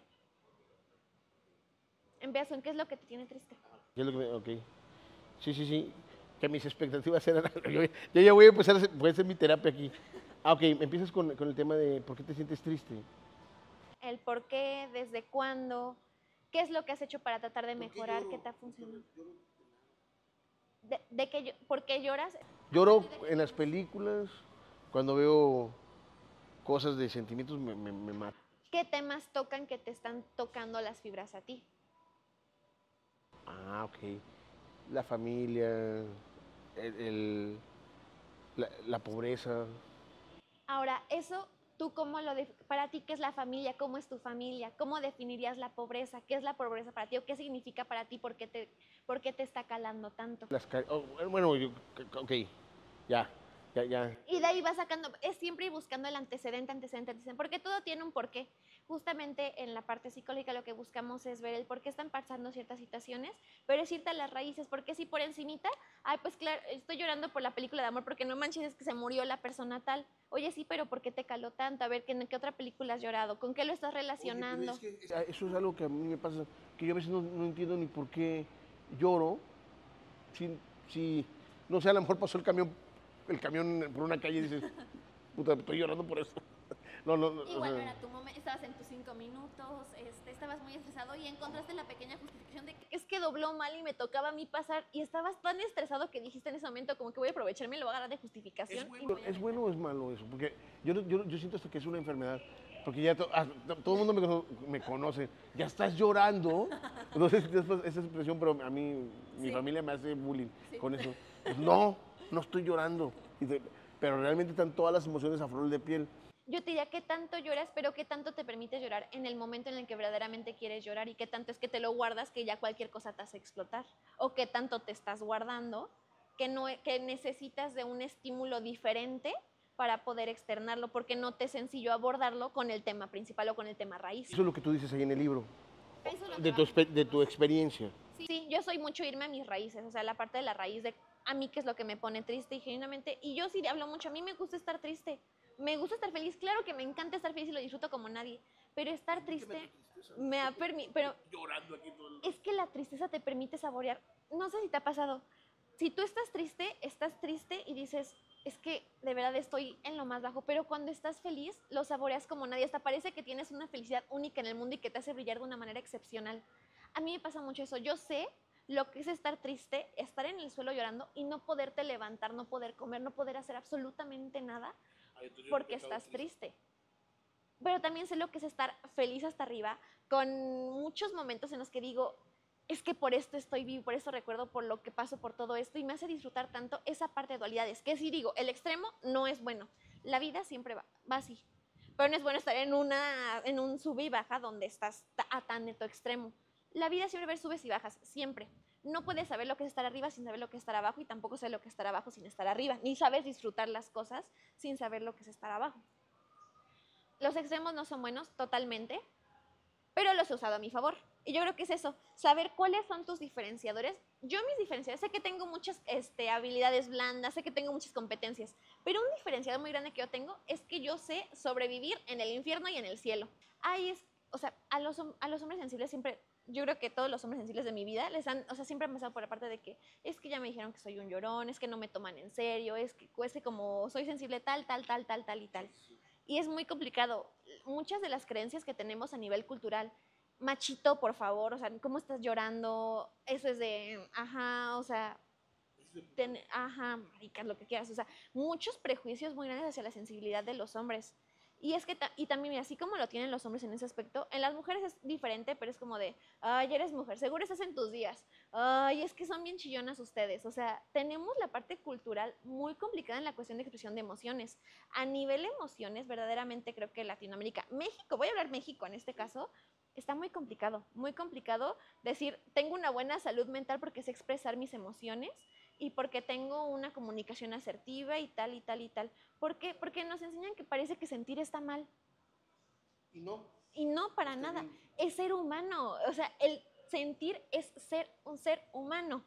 Empieza en qué es lo que te tiene triste. ¿Qué es lo que me, ok. Sí, sí, sí. Que mis expectativas eran. Yo, yo ya voy a empezar a hacer, voy a hacer mi terapia aquí. Ah, ok, empiezas con, con el tema de por qué te sientes triste. El por qué, desde cuándo, qué es lo que has hecho para tratar de mejorar, qué, qué te ha funcionado. De, de que yo, ¿por qué lloras? Lloro en las películas, cuando veo cosas de sentimientos me, me, me matan. ¿Qué temas tocan que te están tocando las fibras a ti? Ah, ok. La familia, el, el- la, la pobreza. Ahora, eso, ¿tú cómo lo, def- para ti, qué es la familia? ¿Cómo es tu familia? ¿Cómo definirías la pobreza? ¿Qué es la pobreza para ti? ¿O qué significa para ti? ¿Por qué te, por qué te está calando tanto? Las, ca- oh, bueno, yo, ok, ya, ya, ya. Y de ahí vas sacando, es siempre ir buscando el antecedente, antecedente, antecedente, porque todo tiene un porqué. Justamente en la parte psicológica lo que buscamos es ver el por qué están pasando ciertas situaciones, pero es irte a las raíces, porque si por encimita, ay, pues claro, estoy llorando por la película de amor, porque no manches, es que se murió la persona tal. Oye, sí, pero ¿por qué te caló tanto? A ver, ¿en qué otra película has llorado? ¿Con qué lo estás relacionando? Oye, pero es que ah, eso es algo que a mí me pasa, que yo a veces no, no entiendo ni por qué lloro, si, si, no sé, a lo mejor pasó el camión, el camión por una calle y dices, puta, estoy llorando por eso. No, no, no, o Igual no sea, era tu momento, estabas en tus cinco minutos, este, estabas muy estresado y encontraste la pequeña justificación de que es que dobló mal y me tocaba a mí pasar y estabas tan estresado que dijiste en ese momento como que voy a aprovecharme y lo voy a agarrar de justificación. ¿Es y bueno, voy a ¿es bueno aventar. o es malo eso? Porque yo, no- yo, yo siento hasta que es una enfermedad. Porque ya to- ah, to- todo el mundo me, cono- me conoce. Ya estás llorando. No sé si tienes pues, esa expresión, pero a mí, mi Sí. familia me hace bullying Sí. con eso. Pues, no, no estoy llorando. Y de- pero realmente están todas las emociones a flor de piel. Yo te diría qué tanto lloras, pero qué tanto te permite llorar en el momento en el que verdaderamente quieres llorar y qué tanto es que te lo guardas que ya cualquier cosa te hace explotar o qué tanto te estás guardando que, no, que necesitas de un estímulo diferente para poder externarlo porque no te es sencillo abordarlo con el tema principal o con el tema raíz. Eso es lo que tú dices ahí en el libro. Eso es lo que De tu, vamos. expe- de tu experiencia. Sí, yo soy mucho irme a mis raíces, o sea, la parte de la raíz de a mí qué es lo que me pone triste y genuinamente, y yo sí hablo mucho, a mí me gusta estar triste, me gusta estar feliz, claro que me encanta estar feliz y lo disfruto como nadie, pero estar triste me ha permitido, pero es que la tristeza te permite saborear, no sé si te ha pasado, si tú estás triste, estás triste y dices, es que de verdad estoy en lo más bajo, pero cuando estás feliz, lo saboreas como nadie, hasta parece que tienes una felicidad única en el mundo y que te hace brillar de una manera excepcional. A mí me pasa mucho eso, yo sé lo que es estar triste, estar en el suelo llorando y no poderte levantar, no poder comer, no poder hacer absolutamente nada porque estás triste. Pero también sé lo que es estar feliz hasta arriba, con muchos momentos en los que digo, es que por esto estoy vivo, por eso recuerdo por lo que paso por todo esto y me hace disfrutar tanto esa parte de dualidades, que si digo, el extremo no es bueno, la vida siempre va, va así, pero no es bueno estar en, una, en un sube y baja donde estás a tan neto extremo. La vida siempre va a haber subes y bajas, siempre. No puedes saber lo que es estar arriba sin saber lo que es estar abajo y tampoco sé lo que es estar abajo sin estar arriba, ni sabes disfrutar las cosas sin saber lo que es estar abajo. Los extremos no son buenos totalmente, pero los he usado a mi favor. Y yo creo que es eso, saber cuáles son tus diferenciadores. Yo mis diferenciadores, sé que tengo muchas este, habilidades blandas, sé que tengo muchas competencias, pero un diferenciador muy grande que yo tengo es que yo sé sobrevivir en el infierno y en el cielo. Ahí es, o sea, a los, a los hombres sensibles siempre, yo creo que todos los hombres sensibles de mi vida les han, o sea, siempre han pasado por la parte de que es que ya me dijeron que soy un llorón, es que no me toman en serio, es que, es que como soy sensible tal, tal, tal, tal, tal y tal. Y es muy complicado. Muchas de las creencias que tenemos a nivel cultural, machito, por favor, o sea, ¿cómo estás llorando? Eso es de, ajá, o sea, ten, ajá, maricas, lo que quieras, o sea, muchos prejuicios muy grandes hacia la sensibilidad de los hombres. Y es que, ta y también, mira, así como lo tienen los hombres en ese aspecto, en las mujeres es diferente, pero es como de, ay, eres mujer, seguro estás en tus días, ay, es que son bien chillonas ustedes. O sea, tenemos la parte cultural muy complicada en la cuestión de expresión de emociones. A nivel emociones, verdaderamente creo que Latinoamérica, México, voy a hablar México en este caso, está muy complicado, muy complicado decir, tengo una buena salud mental porque sé expresar mis emociones y porque tengo una comunicación asertiva y tal y tal y tal. ¿Por qué? Porque nos enseñan que parece que sentir está mal. Y no. Y no, para Está nada. bien. Es ser humano. O sea, el sentir es ser un ser humano.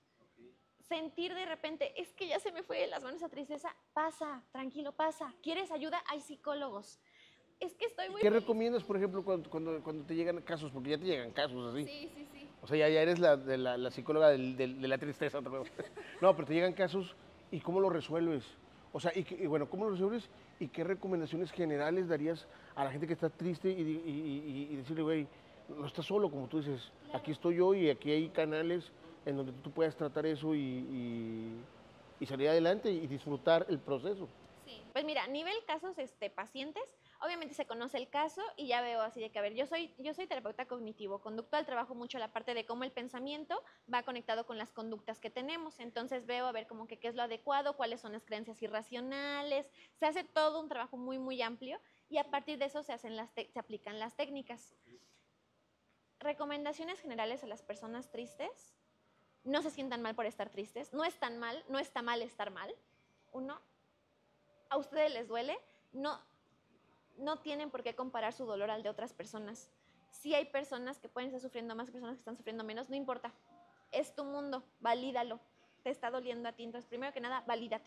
Sentir de repente, es que ya se me fue de las manos esa tristeza, pasa, tranquilo, pasa. ¿Quieres ayuda? Hay psicólogos. Es que estoy muy ¿Qué feliz. recomiendas, por ejemplo, cuando, cuando, cuando te llegan casos? Porque ya te llegan casos así. Sí, sí, sí. O sea, ya, ya eres la, de la, la psicóloga del- del- de la tristeza. otra vez. No, pero te llegan casos y cómo lo resuelves. O sea, y, que- y bueno, ¿cómo lo resuelves? ¿Y qué recomendaciones generales darías a la gente que está triste y, di- y- y- y decirle, güey, no estás solo, como tú dices, Claro. aquí estoy yo y aquí hay canales en donde tú puedas tratar eso y, y- y salir adelante y disfrutar el proceso? Sí. Pues mira, a nivel casos este, pacientes, Obviamente se conoce el caso y ya veo así de que, a ver, yo soy, yo soy terapeuta cognitivo, conductual, trabajo mucho la parte de cómo el pensamiento va conectado con las conductas que tenemos. Entonces veo a ver como que qué es lo adecuado, cuáles son las creencias irracionales. Se hace todo un trabajo muy, muy amplio y a partir de eso se, hacen las se aplican las técnicas. Recomendaciones generales a las personas tristes. No se sientan mal por estar tristes. No es tan mal, no está mal estar mal. Uno, a ustedes les duele, no, no tienen por qué comparar su dolor al de otras personas. Si hay personas que pueden estar sufriendo más, personas que están sufriendo menos, no importa. Es tu mundo, valídalo. Te está doliendo a ti, entonces primero que nada, valídate.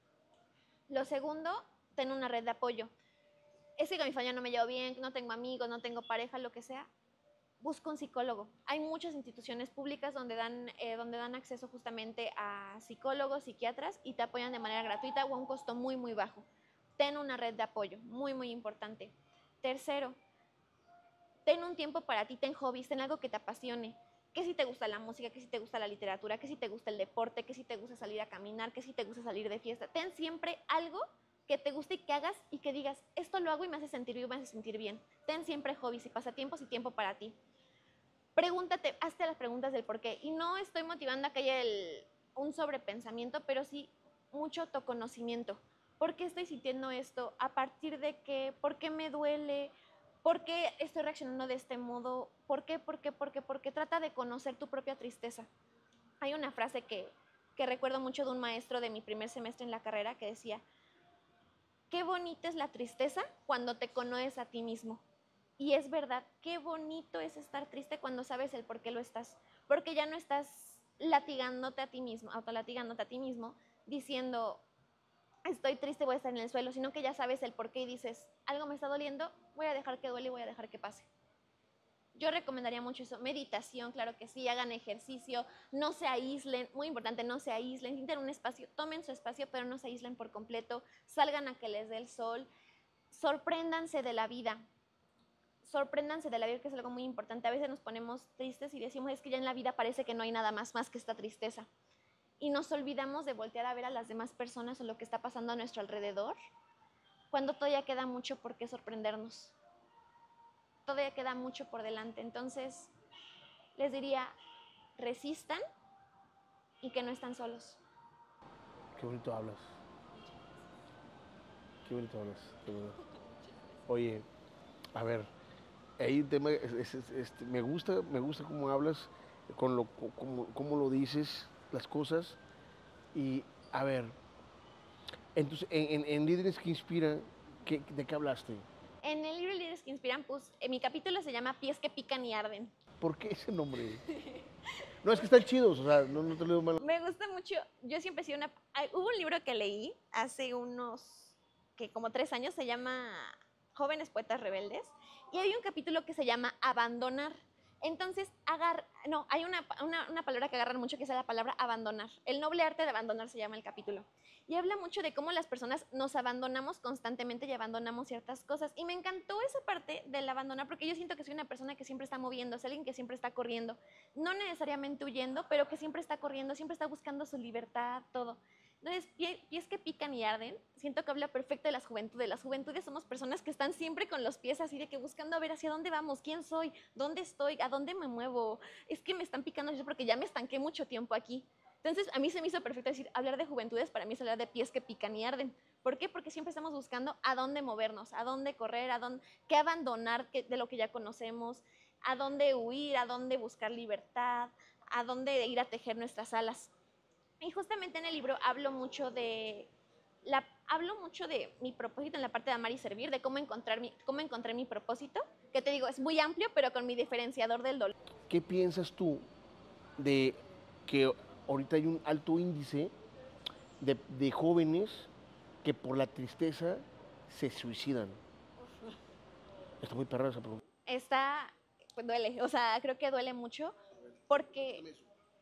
Lo segundo, ten una red de apoyo. Es que con mi familia no me llevo bien, no tengo amigos, no tengo pareja, lo que sea. Busca un psicólogo. Hay muchas instituciones públicas donde dan, eh, donde dan acceso justamente a psicólogos, psiquiatras y te apoyan de manera gratuita o a un costo muy, muy bajo. Ten una red de apoyo, muy, muy importante. Tercero, ten un tiempo para ti, ten hobbies, ten algo que te apasione. Que si te gusta la música, que si te gusta la literatura, que si te gusta el deporte, que si te gusta salir a caminar, que si te gusta salir de fiesta. Ten siempre algo que te guste y que hagas y que digas, esto lo hago y me hace sentir bien, me hace sentir bien. Ten siempre hobbies y pasatiempos y tiempo para ti. Pregúntate, hazte las preguntas del por qué. Y no estoy motivando a que haya el, un sobrepensamiento, pero sí mucho autoconocimiento. ¿Por qué estoy sintiendo esto? ¿A partir de qué? ¿Por qué me duele? ¿Por qué estoy reaccionando de este modo? ¿Por qué? ¿Por qué? ¿Por qué? Porque trata de conocer tu propia tristeza. Hay una frase que, que recuerdo mucho de un maestro de mi primer semestre en la carrera que decía, qué bonita es la tristeza cuando te conoces a ti mismo. Y es verdad, qué bonito es estar triste cuando sabes el por qué lo estás. Porque ya no estás latigándote a ti mismo, autolatigándote a ti mismo, diciendo, estoy triste, voy a estar en el suelo, sino que ya sabes el por qué y dices, algo me está doliendo, voy a dejar que duele y voy a dejar que pase. Yo recomendaría mucho eso, meditación, claro que sí, hagan ejercicio, no se aíslen, muy importante, no se aíslen, tienen un espacio, tomen su espacio, pero no se aíslen por completo, salgan a que les dé el sol, sorpréndanse de la vida. Sorpréndanse de la vida, que es algo muy importante. A veces nos ponemos tristes y decimos, es que ya en la vida parece que no hay nada más, más que esta tristeza. Y nos olvidamos de voltear a ver a las demás personas o lo que está pasando a nuestro alrededor, cuando todavía queda mucho por qué sorprendernos. Todavía queda mucho por delante. Entonces, les diría, resistan y que no están solos. Qué bonito hablas. Qué bonito hablas. Qué bonito. Oye, a ver, hay un tema, es, es, es, este, me gusta, me gusta cómo hablas, con lo, cómo, cómo lo dices, las cosas. Y, a ver, entonces, en, en, en Líderes que Inspiran, ¿qué, ¿de qué hablaste? En el libro Líderes que Inspiran, pues, en mi capítulo se llama Pies que pican y arden. ¿Por qué ese nombre? No, es que están chidos, o sea, no, no te lo digo mal. Me gusta mucho, yo siempre he sido una... Hay, hubo un libro que leí hace unos, que como tres años, se llama Jóvenes Poetas Rebeldes, y hay un capítulo que se llama Abandonar. Entonces, agar, no, hay una, una, una palabra que agarran mucho que es la palabra abandonar. El noble arte de abandonar se llama el capítulo. Y habla mucho de cómo las personas nos abandonamos constantemente y abandonamos ciertas cosas. Y me encantó esa parte del abandonar porque yo siento que soy una persona que siempre está moviéndose, alguien que siempre está corriendo. No necesariamente huyendo, pero que siempre está corriendo, siempre está buscando su libertad, todo. Entonces, pie, pies que pican y arden, siento que habla perfecto de las juventudes. Las juventudes somos personas que están siempre con los pies así de que buscando a ver hacia dónde vamos, quién soy, dónde estoy, a dónde me muevo. Es que me están picando porque ya me estanqué mucho tiempo aquí. Entonces, a mí se me hizo perfecto decir, hablar de juventudes para mí es hablar de pies que pican y arden. ¿Por qué? Porque siempre estamos buscando a dónde movernos, a dónde correr, a dónde, qué abandonar de lo que ya conocemos, a dónde huir, a dónde buscar libertad, a dónde ir a tejer nuestras alas. Y justamente en el libro hablo mucho de, la, hablo mucho de mi propósito en la parte de amar y servir, de cómo encontrar mi, cómo encontré mi propósito, que te digo, es muy amplio, pero con mi diferenciador del dolor. ¿Qué piensas tú de que ahorita hay un alto índice de, de jóvenes que por la tristeza se suicidan? Está muy perra esa pregunta. Está, pues duele, o sea, creo que duele mucho, porque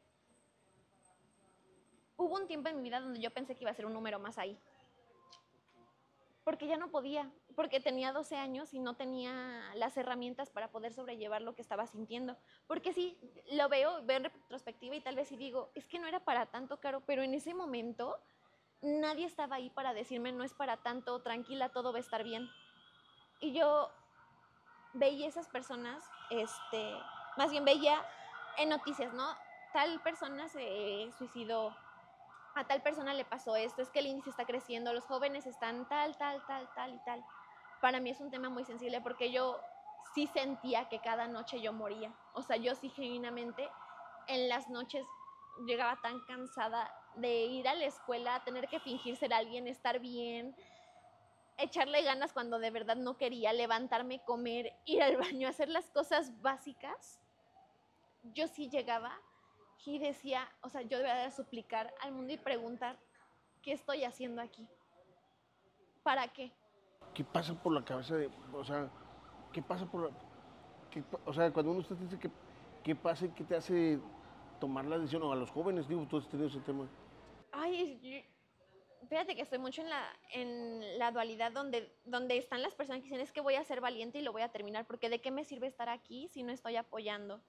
hubo un tiempo en mi vida donde yo pensé que iba a ser un número más ahí. Porque ya no podía, porque tenía doce años y no tenía las herramientas para poder sobrellevar lo que estaba sintiendo. Porque sí, lo veo, veo en retrospectiva y tal vez sí digo, es que no era para tanto, Caro, pero en ese momento nadie estaba ahí para decirme, no es para tanto, tranquila, todo va a estar bien. Y yo veía esas personas, este, más bien veía en noticias, ¿no? Tal persona se suicidó, a tal persona le pasó esto, es que el índice está creciendo, los jóvenes están tal, tal, tal, tal y tal. Para mí es un tema muy sensible porque yo sí sentía que cada noche yo moría. O sea, yo sí genuinamente en las noches llegaba tan cansada de ir a la escuela, tener que fingir ser alguien, estar bien, echarle ganas cuando de verdad no quería, levantarme, comer, ir al baño, hacer las cosas básicas. Yo sí llegaba y decía, o sea, yo debía de suplicar al mundo y preguntar, ¿qué estoy haciendo aquí? ¿Para qué? ¿Qué pasa por la cabeza de, o sea, qué pasa por la, qué pa- o sea, cuando uno usted dice que, qué pasa y qué te hace tomar la decisión, o a los jóvenes, digo, tú has tenido ese tema. Ay, yo- fíjate que estoy mucho en la, en la dualidad donde, donde están las personas que dicen, es que voy a ser valiente y lo voy a terminar, porque ¿de qué me sirve estar aquí si no estoy apoyando?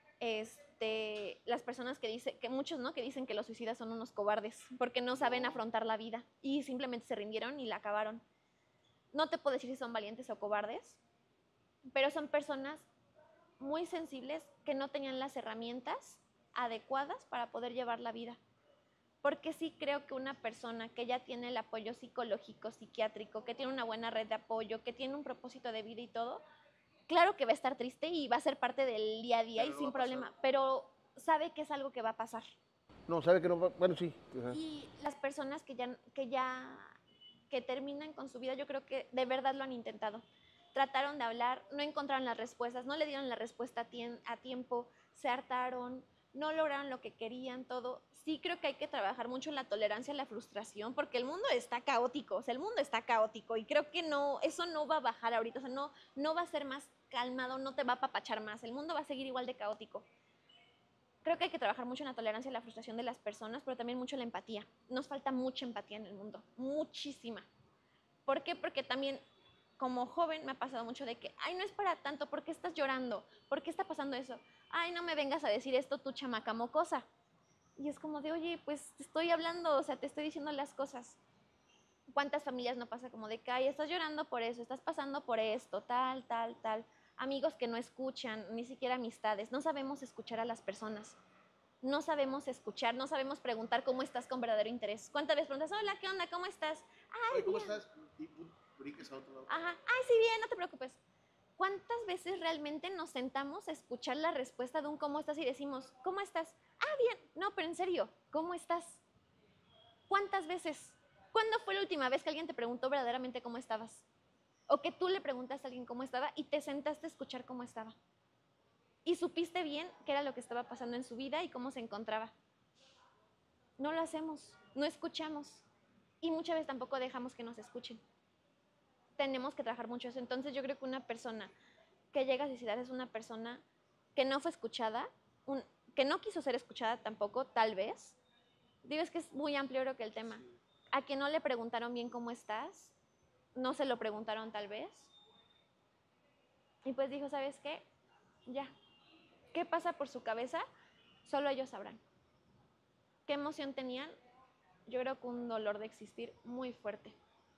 Este, las personas que dicen, que muchos, ¿no? Que dicen que los suicidas son unos cobardes, porque no saben afrontar la vida y simplemente se rindieron y la acabaron. No te puedo decir si son valientes o cobardes, pero son personas muy sensibles que no tenían las herramientas adecuadas para poder llevar la vida. Porque sí creo que una persona que ya tiene el apoyo psicológico, psiquiátrico, que tiene una buena red de apoyo, que tiene un propósito de vida y todo, claro que va a estar triste y va a ser parte del día a día y sin problema, pero sabe que es algo que va a pasar. No, sabe que no va, bueno, sí. Ajá. Y las personas que ya, que ya que terminan con su vida, yo creo que de verdad lo han intentado. Trataron de hablar, no encontraron las respuestas, no le dieron la respuesta a, tiem a tiempo, se hartaron, no lograron lo que querían, todo. Sí creo que hay que trabajar mucho en la tolerancia a la frustración, porque el mundo está caótico, o sea, el mundo está caótico y creo que no, eso no va a bajar ahorita, o sea, no, no va a ser más calmado, no te va a apapachar más, el mundo va a seguir igual de caótico. Creo que hay que trabajar mucho en la tolerancia y la frustración de las personas, pero también mucho en la empatía. Nos falta mucha empatía en el mundo, muchísima. ¿Por qué? Porque también como joven me ha pasado mucho de que, ay, no es para tanto, ¿por qué estás llorando? ¿Por qué está pasando eso? Ay, no me vengas a decir esto, tu chamaca mocosa. Y es como de, oye, pues te estoy hablando, o sea, te estoy diciendo las cosas. ¿Cuántas familias no pasa como de que, ay, estás llorando por eso, estás pasando por esto, tal, tal, tal? Amigos que no escuchan, ni siquiera amistades, no sabemos escuchar a las personas. No sabemos escuchar, no sabemos preguntar cómo estás con verdadero interés. ¿Cuántas veces preguntas, hola, ¿qué onda? ¿Cómo estás? Ay, Oye, ¿cómo bien. estás? Y uh, brincas a otro lado. Ajá, ay, sí, bien, no te preocupes. ¿Cuántas veces realmente nos sentamos a escuchar la respuesta de un cómo estás y decimos, ¿cómo estás? Ah, bien. No, pero en serio, ¿cómo estás? ¿Cuántas veces? ¿Cuándo fue la última vez que alguien te preguntó verdaderamente cómo estabas? O que tú le preguntaste a alguien cómo estaba y te sentaste a escuchar cómo estaba. Y supiste bien qué era lo que estaba pasando en su vida y cómo se encontraba. No lo hacemos, no escuchamos y muchas veces tampoco dejamos que nos escuchen. Tenemos que trabajar mucho eso. Entonces yo creo que una persona que llega a suicidar es una persona que no fue escuchada, un, que no quiso ser escuchada tampoco, tal vez. Digo, es que es muy amplio creo que el tema. A quien no le preguntaron bien cómo estás, no se lo preguntaron tal vez. Y pues dijo, ¿sabes qué? Ya. ¿Qué pasa por su cabeza? Solo ellos sabrán. ¿Qué emoción tenían? Yo creo que un dolor de existir muy fuerte.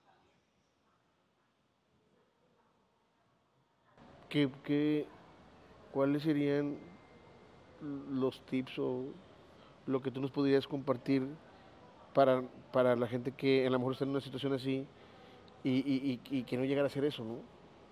¿Qué, qué, cuáles serían los tips o lo que tú nos podrías compartir para, para la gente que a lo mejor está en una situación así y, y, y, y que no llegara a hacer eso, ¿no?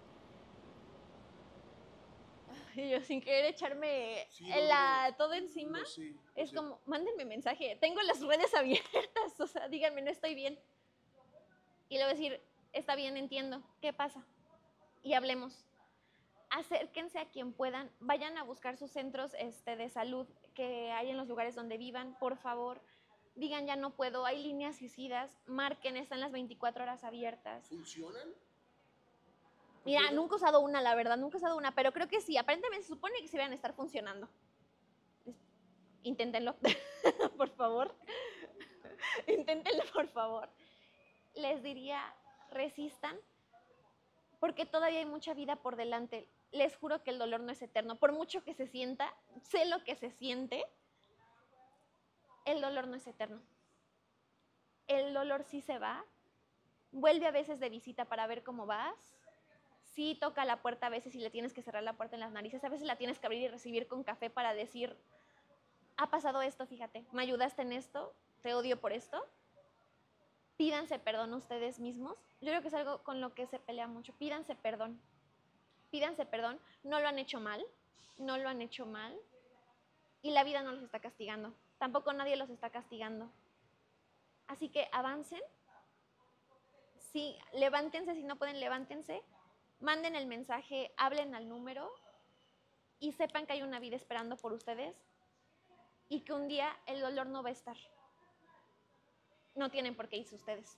Y yo sin querer echarme Sí, no, la, no, todo encima, no, sí, no es sé. como, mándenme mensaje, tengo las redes abiertas, o sea, díganme, no estoy bien. Y le voy a decir, está bien, entiendo, ¿qué pasa? Y hablemos. Acérquense a quien puedan, vayan a buscar sus centros este, de salud que hay en los lugares donde vivan, por favor. Digan, ya no puedo, hay líneas suicidas, marquen, están las veinticuatro horas abiertas. ¿Funcionan? Mira, nunca he usado una, la verdad, nunca he usado una, pero creo que sí, aparentemente se supone que sí van a estar funcionando. Inténtenlo, por favor. Inténtenlo, por favor. Les diría, resistan, porque todavía hay mucha vida por delante. Les juro que el dolor no es eterno. Por mucho que se sienta, sé lo que se siente, el dolor no es eterno. El dolor sí se va, vuelve a veces de visita para ver cómo vas, sí toca la puerta a veces y le tienes que cerrar la puerta en las narices, a veces la tienes que abrir y recibir con café para decir, ha pasado esto, fíjate, me ayudaste en esto, te odio por esto. Pídanse perdón ustedes mismos. Yo creo que es algo con lo que se pelea mucho. Pídanse perdón. Pídanse perdón. No lo han hecho mal. No lo han hecho mal. Y la vida no los está castigando. Tampoco nadie los está castigando. Así que avancen. Sí, levántense. Si no pueden, levántense. Manden el mensaje. Hablen al número. Y sepan que hay una vida esperando por ustedes. Y que un día el dolor no va a estar. No tienen por qué irse ustedes.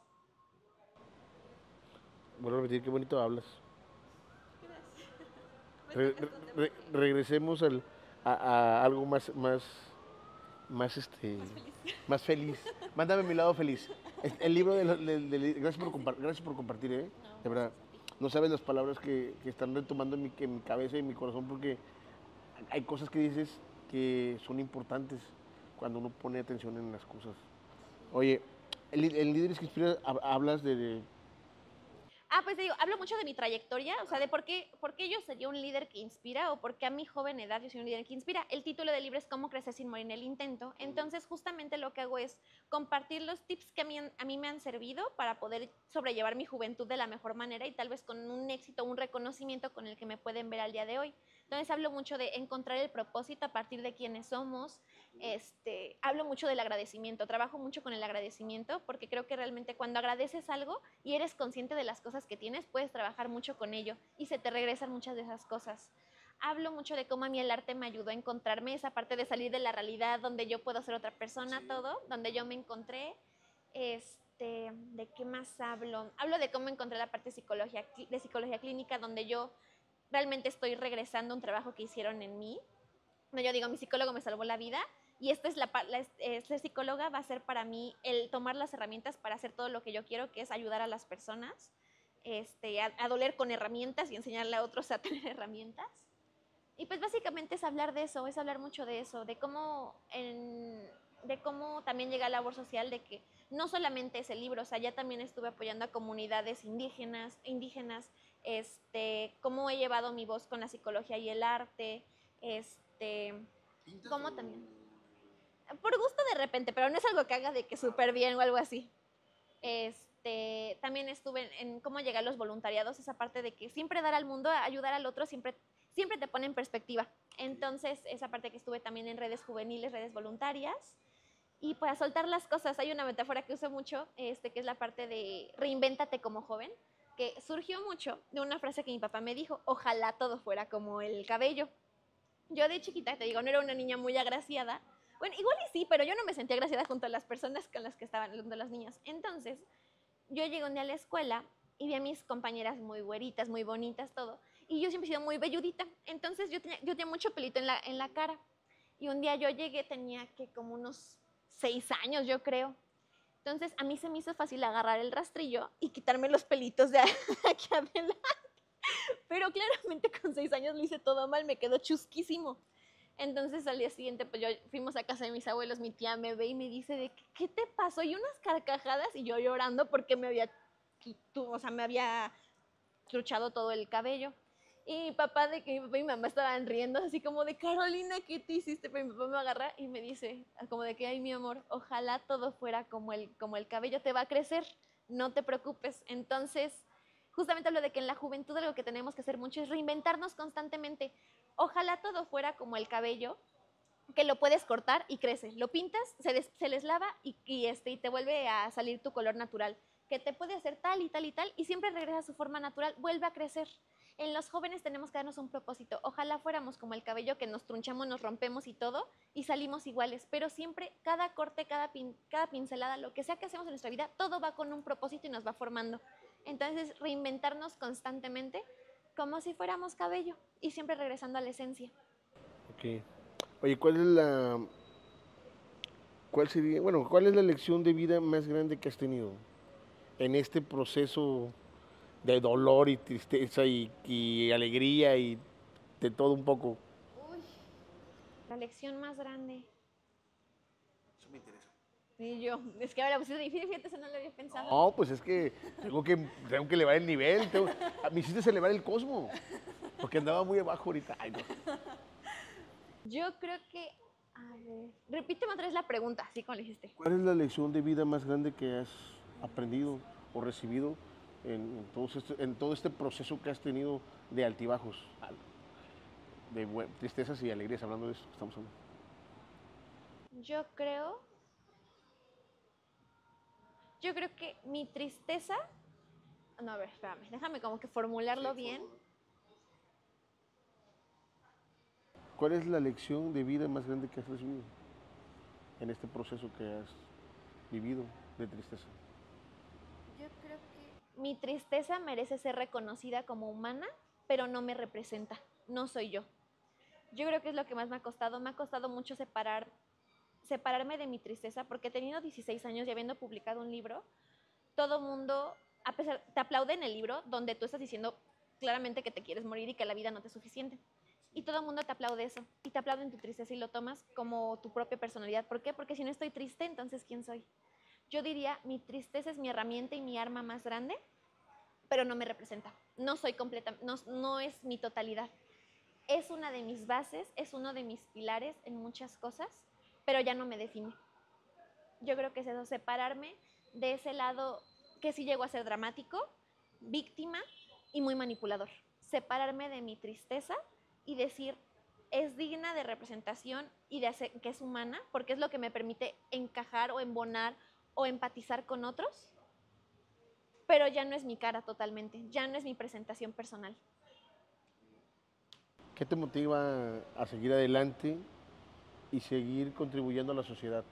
Vuelvo a repetir, qué bonito hablas. Re, re, regresemos al, a, a, algo más, más, más, este, más feliz. Más feliz. Mándame mi lado feliz. El libro de, de, de, de gracias, por gracias por compartir, ¿eh? No, de verdad. No sabes las palabras que, que están retomando en mi, en mi cabeza y en mi corazón, porque hay cosas que dices que son importantes cuando uno pone atención en las cosas. Oye, el, el Líderes que Inspira hablas de, de Ah, pues te digo, hablo mucho de mi trayectoria, o sea, de por qué, por qué yo sería un líder que inspira o por qué a mi joven edad yo soy un líder que inspira. El título del libro es Cómo crecer sin morir en el intento. Entonces, justamente lo que hago es compartir los tips que a mí, a mí me han servido para poder sobrellevar mi juventud de la mejor manera y tal vez con un éxito, un reconocimiento con el que me pueden ver al día de hoy. Entonces, hablo mucho de encontrar el propósito a partir de quiénes somos. Este, hablo mucho del agradecimiento, trabajo mucho con el agradecimiento porque creo que realmente cuando agradeces algo y eres consciente de las cosas que tienes, puedes trabajar mucho con ello y se te regresan muchas de esas cosas. Hablo mucho de cómo a mí el arte me ayudó a encontrarme, esa parte de salir de la realidad donde yo puedo ser otra persona, sí. Todo, donde yo me encontré. Este, ¿de qué más hablo? Hablo de cómo encontré la parte de psicología, de psicología clínica, donde yo realmente estoy regresando a un trabajo que hicieron en mí. No, yo digo, mi psicólogo me salvó la vida y esta es la, la eh, ser psicóloga va a ser para mí el tomar las herramientas para hacer todo lo que yo quiero, que es ayudar a las personas este, a, a doler con herramientas y enseñarle a otros a tener herramientas. Y pues básicamente es hablar de eso, es hablar mucho de eso, de cómo, en, de cómo también llega la labor social, de que no solamente es el libro, o sea, ya también estuve apoyando a comunidades indígenas, indígenas este, cómo he llevado mi voz con la psicología y el arte, este, cómo también. Por gusto de repente, pero no es algo que haga de que súper bien o algo así. Este, también estuve en, en cómo llegar a los voluntariados, esa parte de que siempre dar al mundo, ayudar al otro, siempre, siempre te pone en perspectiva. Entonces, esa parte que estuve también en redes juveniles, redes voluntarias. Y para soltar las cosas, hay una metáfora que uso mucho, este, que es la parte de reinvéntate como joven, que surgió mucho de una frase que mi papá me dijo, ojalá todo fuera como el cabello. Yo de chiquita, te digo, no era una niña muy agraciada. Bueno, igual y sí, pero yo no me sentía agraciada junto a las personas con las que estaban, junto a los niños. Entonces, yo llegué un día a la escuela y vi a mis compañeras muy güeritas, muy bonitas, todo. Y yo siempre he sido muy velludita. Entonces, yo tenía, yo tenía mucho pelito en la, en la cara. Y un día yo llegué, tenía que como unos seis años, yo creo. Entonces, a mí se me hizo fácil agarrar el rastrillo y quitarme los pelitos de aquí adelante. Pero claramente con seis años lo hice todo mal, me quedó chusquísimo. Entonces al día siguiente pues yo fuimos a casa de mis abuelos, mi tía me ve y me dice de ¿qué te pasó? Y unas carcajadas y yo llorando porque me había, o sea, me había truchado todo el cabello. Y mi papá de que mi papá y mi mamá estaban riendo así como de Carolina, ¿qué te hiciste? Pero mi papá me agarra y me dice como de que ay mi amor, ojalá todo fuera como el, como el cabello, te va a crecer, no te preocupes. Entonces justamente hablo de que en la juventud lo que tenemos que hacer mucho es reinventarnos constantemente. Ojalá todo fuera como el cabello, que lo puedes cortar y crece. Lo pintas, se, des, se les lava y, y, este, y te vuelve a salir tu color natural. Que te puede hacer tal y tal y tal y siempre regresa a su forma natural, vuelve a crecer. En los jóvenes tenemos que darnos un propósito. Ojalá fuéramos como el cabello que nos trunchamos, nos rompemos y todo y salimos iguales. Pero siempre, cada corte, cada, pin, cada pincelada, lo que sea que hacemos en nuestra vida, todo va con un propósito y nos va formando. Entonces, reinventarnos constantemente como si fuéramos cabello y siempre regresando a la esencia. Ok. Oye, ¿cuál es la, cuál sería, bueno, cuál es la lección de vida más grande que has tenido en este proceso de dolor y tristeza y, y alegría y de todo un poco? Uy, la lección más grande. Eso me interesa. Y yo, es que ahora pues es difícil, fíjate, eso no lo había pensado. No, pues es que tengo que, tengo que elevar el nivel. Tengo, me hiciste elevar el cosmo. Porque andaba muy abajo ahorita. Ay, no. Yo creo que, a ver, repíteme otra vez la pregunta, así como le dijiste. ¿Cuál es la lección de vida más grande que has aprendido o recibido en, en todo, este, en todo este proceso que has tenido de altibajos, de tristezas y alegrías, hablando de esto que estamos hablando? Yo creo, yo creo que mi tristeza, no, a ver, espérame, déjame como que formularlo bien. ¿Cuál es la lección de vida más grande que has recibido en este proceso que has vivido de tristeza? Yo creo que mi tristeza merece ser reconocida como humana, pero no me representa, no soy yo. Yo creo que es lo que más me ha costado, me ha costado mucho separar, separarme de mi tristeza, porque teniendo dieciséis años y habiendo publicado un libro, todo mundo, a pesar, te aplaude en el libro donde tú estás diciendo claramente que te quieres morir y que la vida no te es suficiente. Y todo el mundo te aplaude eso, y te aplauden tu tristeza y lo tomas como tu propia personalidad. ¿Por qué? Porque si no estoy triste, entonces ¿quién soy? Yo diría, mi tristeza es mi herramienta y mi arma más grande, pero no me representa. No soy completa, no, no es mi totalidad. Es una de mis bases, es uno de mis pilares en muchas cosas, pero ya no me define. Yo creo que es eso, separarme de ese lado que sí llegó a ser dramático, víctima y muy manipulador. Separarme de mi tristeza y decir, es digna de representación y de hacer, que es humana, porque es lo que me permite encajar o embonar o empatizar con otros, pero ya no es mi cara totalmente, ya no es mi presentación personal. ¿Qué te motiva a seguir adelante y seguir contribuyendo a la sociedad?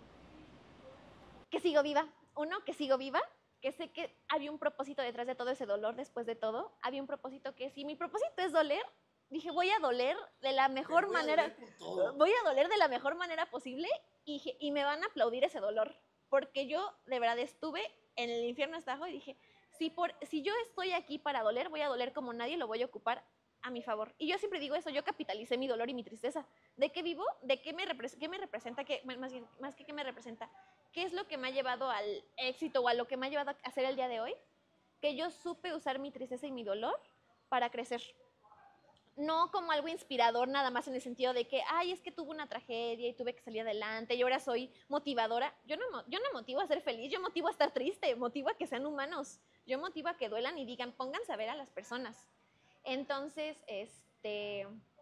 Que sigo viva, uno, que sigo viva, que sé que había un propósito detrás de todo ese dolor, después de todo, había un propósito que si mi propósito es doler, dije voy a doler de la mejor voy manera, voy a doler de la mejor manera posible y, y me van a aplaudir ese dolor, porque yo de verdad estuve en el infierno hasta abajo y dije, si, por, si yo estoy aquí para doler, voy a doler como nadie, lo voy a ocupar a mi favor. Y yo siempre digo eso, yo capitalicé mi dolor y mi tristeza. ¿De qué vivo? ¿De qué me, repre qué me representa? ¿Qué, más, bien, más que qué me representa? ¿Qué es lo que me ha llevado al éxito o a lo que me ha llevado a hacer el día de hoy? Que yo supe usar mi tristeza y mi dolor para crecer. No como algo inspirador nada más en el sentido de que, ay, es que tuve una tragedia y tuve que salir adelante y ahora soy motivadora. Yo no, yo no motivo a ser feliz, yo motivo a estar triste, motivo a que sean humanos, yo motivo a que duelan y digan, pónganse a ver a las personas. Entonces, este,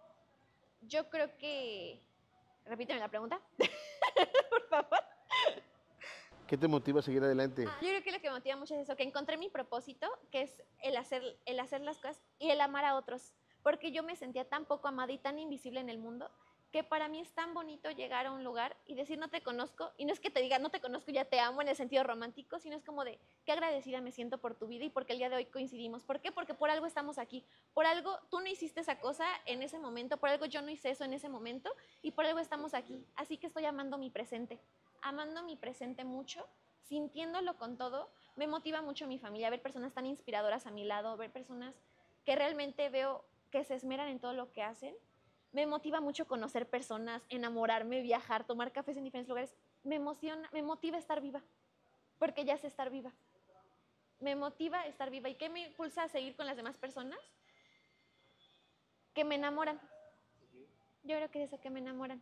yo creo que, repíteme la pregunta, por favor. ¿Qué te motiva a seguir adelante? Ah, yo creo que lo que me motiva mucho es eso, que encontré mi propósito, que es el hacer, el hacer las cosas y el amar a otros, porque yo me sentía tan poco amada y tan invisible en el mundo, que para mí es tan bonito llegar a un lugar y decir no te conozco, y no es que te diga no te conozco, ya te amo en el sentido romántico, sino es como de qué agradecida me siento por tu vida y porque el día de hoy coincidimos. ¿Por qué? Porque por algo estamos aquí, por algo tú no hiciste esa cosa en ese momento, por algo yo no hice eso en ese momento y por algo estamos aquí. Así que estoy amando mi presente, amando mi presente mucho, sintiéndolo con todo. Me motiva mucho mi familia, ver personas tan inspiradoras a mi lado, ver personas que realmente veo que se esmeran en todo lo que hacen. Me motiva mucho conocer personas, enamorarme, viajar, tomar cafés en diferentes lugares. Me emociona, me motiva estar viva, porque ya sé estar viva. Me motiva estar viva. ¿Y qué me impulsa a seguir con las demás personas? Que me enamoran. Yo creo que es eso, que me enamoran.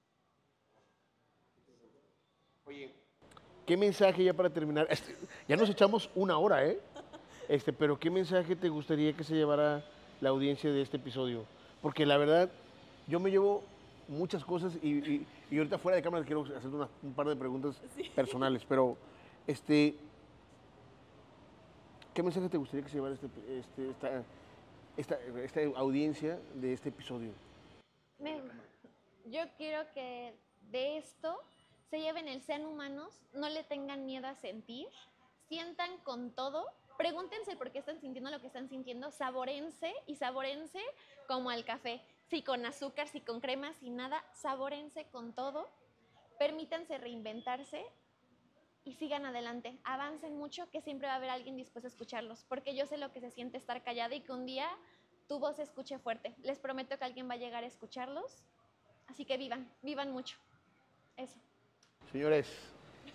Oye, ¿qué mensaje ya para terminar? Este, ya nos echamos una hora, ¿eh? Este, pero ¿qué mensaje te gustaría que se llevara la audiencia de este episodio? Porque la verdad, yo me llevo muchas cosas y, y, y ahorita fuera de cámara quiero hacer una, un par de preguntas sí. personales, pero este, ¿qué mensaje te gustaría que se llevara este, este, esta, esta, esta audiencia de este episodio? Me, yo quiero que de esto se lleven el sean humanos, no le tengan miedo a sentir, sientan con todo, pregúntense por qué están sintiendo lo que están sintiendo, saborense y saborense como al café, si con azúcar, si con crema, si nada, saborense con todo, permítanse reinventarse y sigan adelante, avancen mucho, que siempre va a haber alguien dispuesto a escucharlos, porque yo sé lo que se siente estar callada y que un día tu voz se escuche fuerte. Les prometo que alguien va a llegar a escucharlos, así que vivan, vivan mucho. Eso. Señores,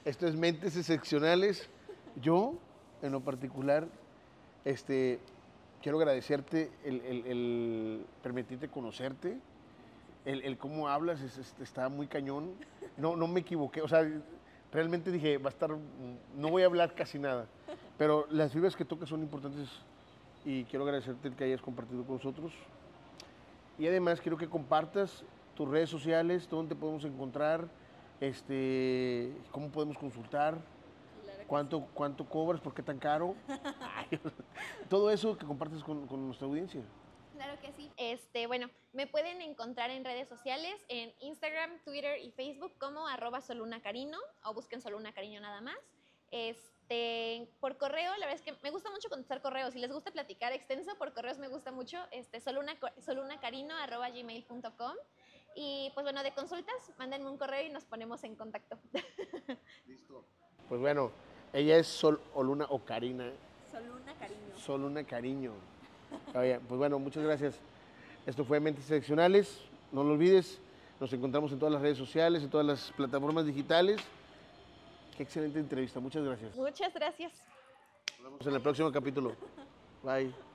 Esto es Mentes Excepcionales. Yo, en lo particular, este, quiero agradecerte el, el, el permitirte conocerte, el, el cómo hablas, es, es, está muy cañón. No, no me equivoqué, o sea, realmente dije, va a estar, no voy a hablar casi nada, pero las fibras que tocas son importantes y quiero agradecerte el que hayas compartido con nosotros. Y además quiero que compartas tus redes sociales, dónde te podemos encontrar, este, cómo podemos consultar, Claro cuánto, sí. cuánto cobras, por qué tan caro. Ay, todo eso que compartes con, con nuestra audiencia. Claro que sí. Este, bueno, me pueden encontrar en redes sociales, en Instagram, Twitter y Facebook como arroba solunacarino o busquen Soluna Cariño nada más. Este, por correo, la verdad es que me gusta mucho contestar correos. Si les gusta platicar extenso, por correos me gusta mucho. Este, soluna, solunacarino arroba gmail punto com. Y pues bueno, de consultas, mándenme un correo y nos ponemos en contacto. Listo. Pues bueno, ella es Sol Oluna o Karina. Soluna Cariño. Soluna Cariño. Oye, pues bueno, muchas gracias. Esto fue Mentes Excepcionales. No lo olvides, nos encontramos en todas las redes sociales, en todas las plataformas digitales. Qué excelente entrevista, muchas gracias. Muchas gracias. Nos vemos en el próximo capítulo. Bye.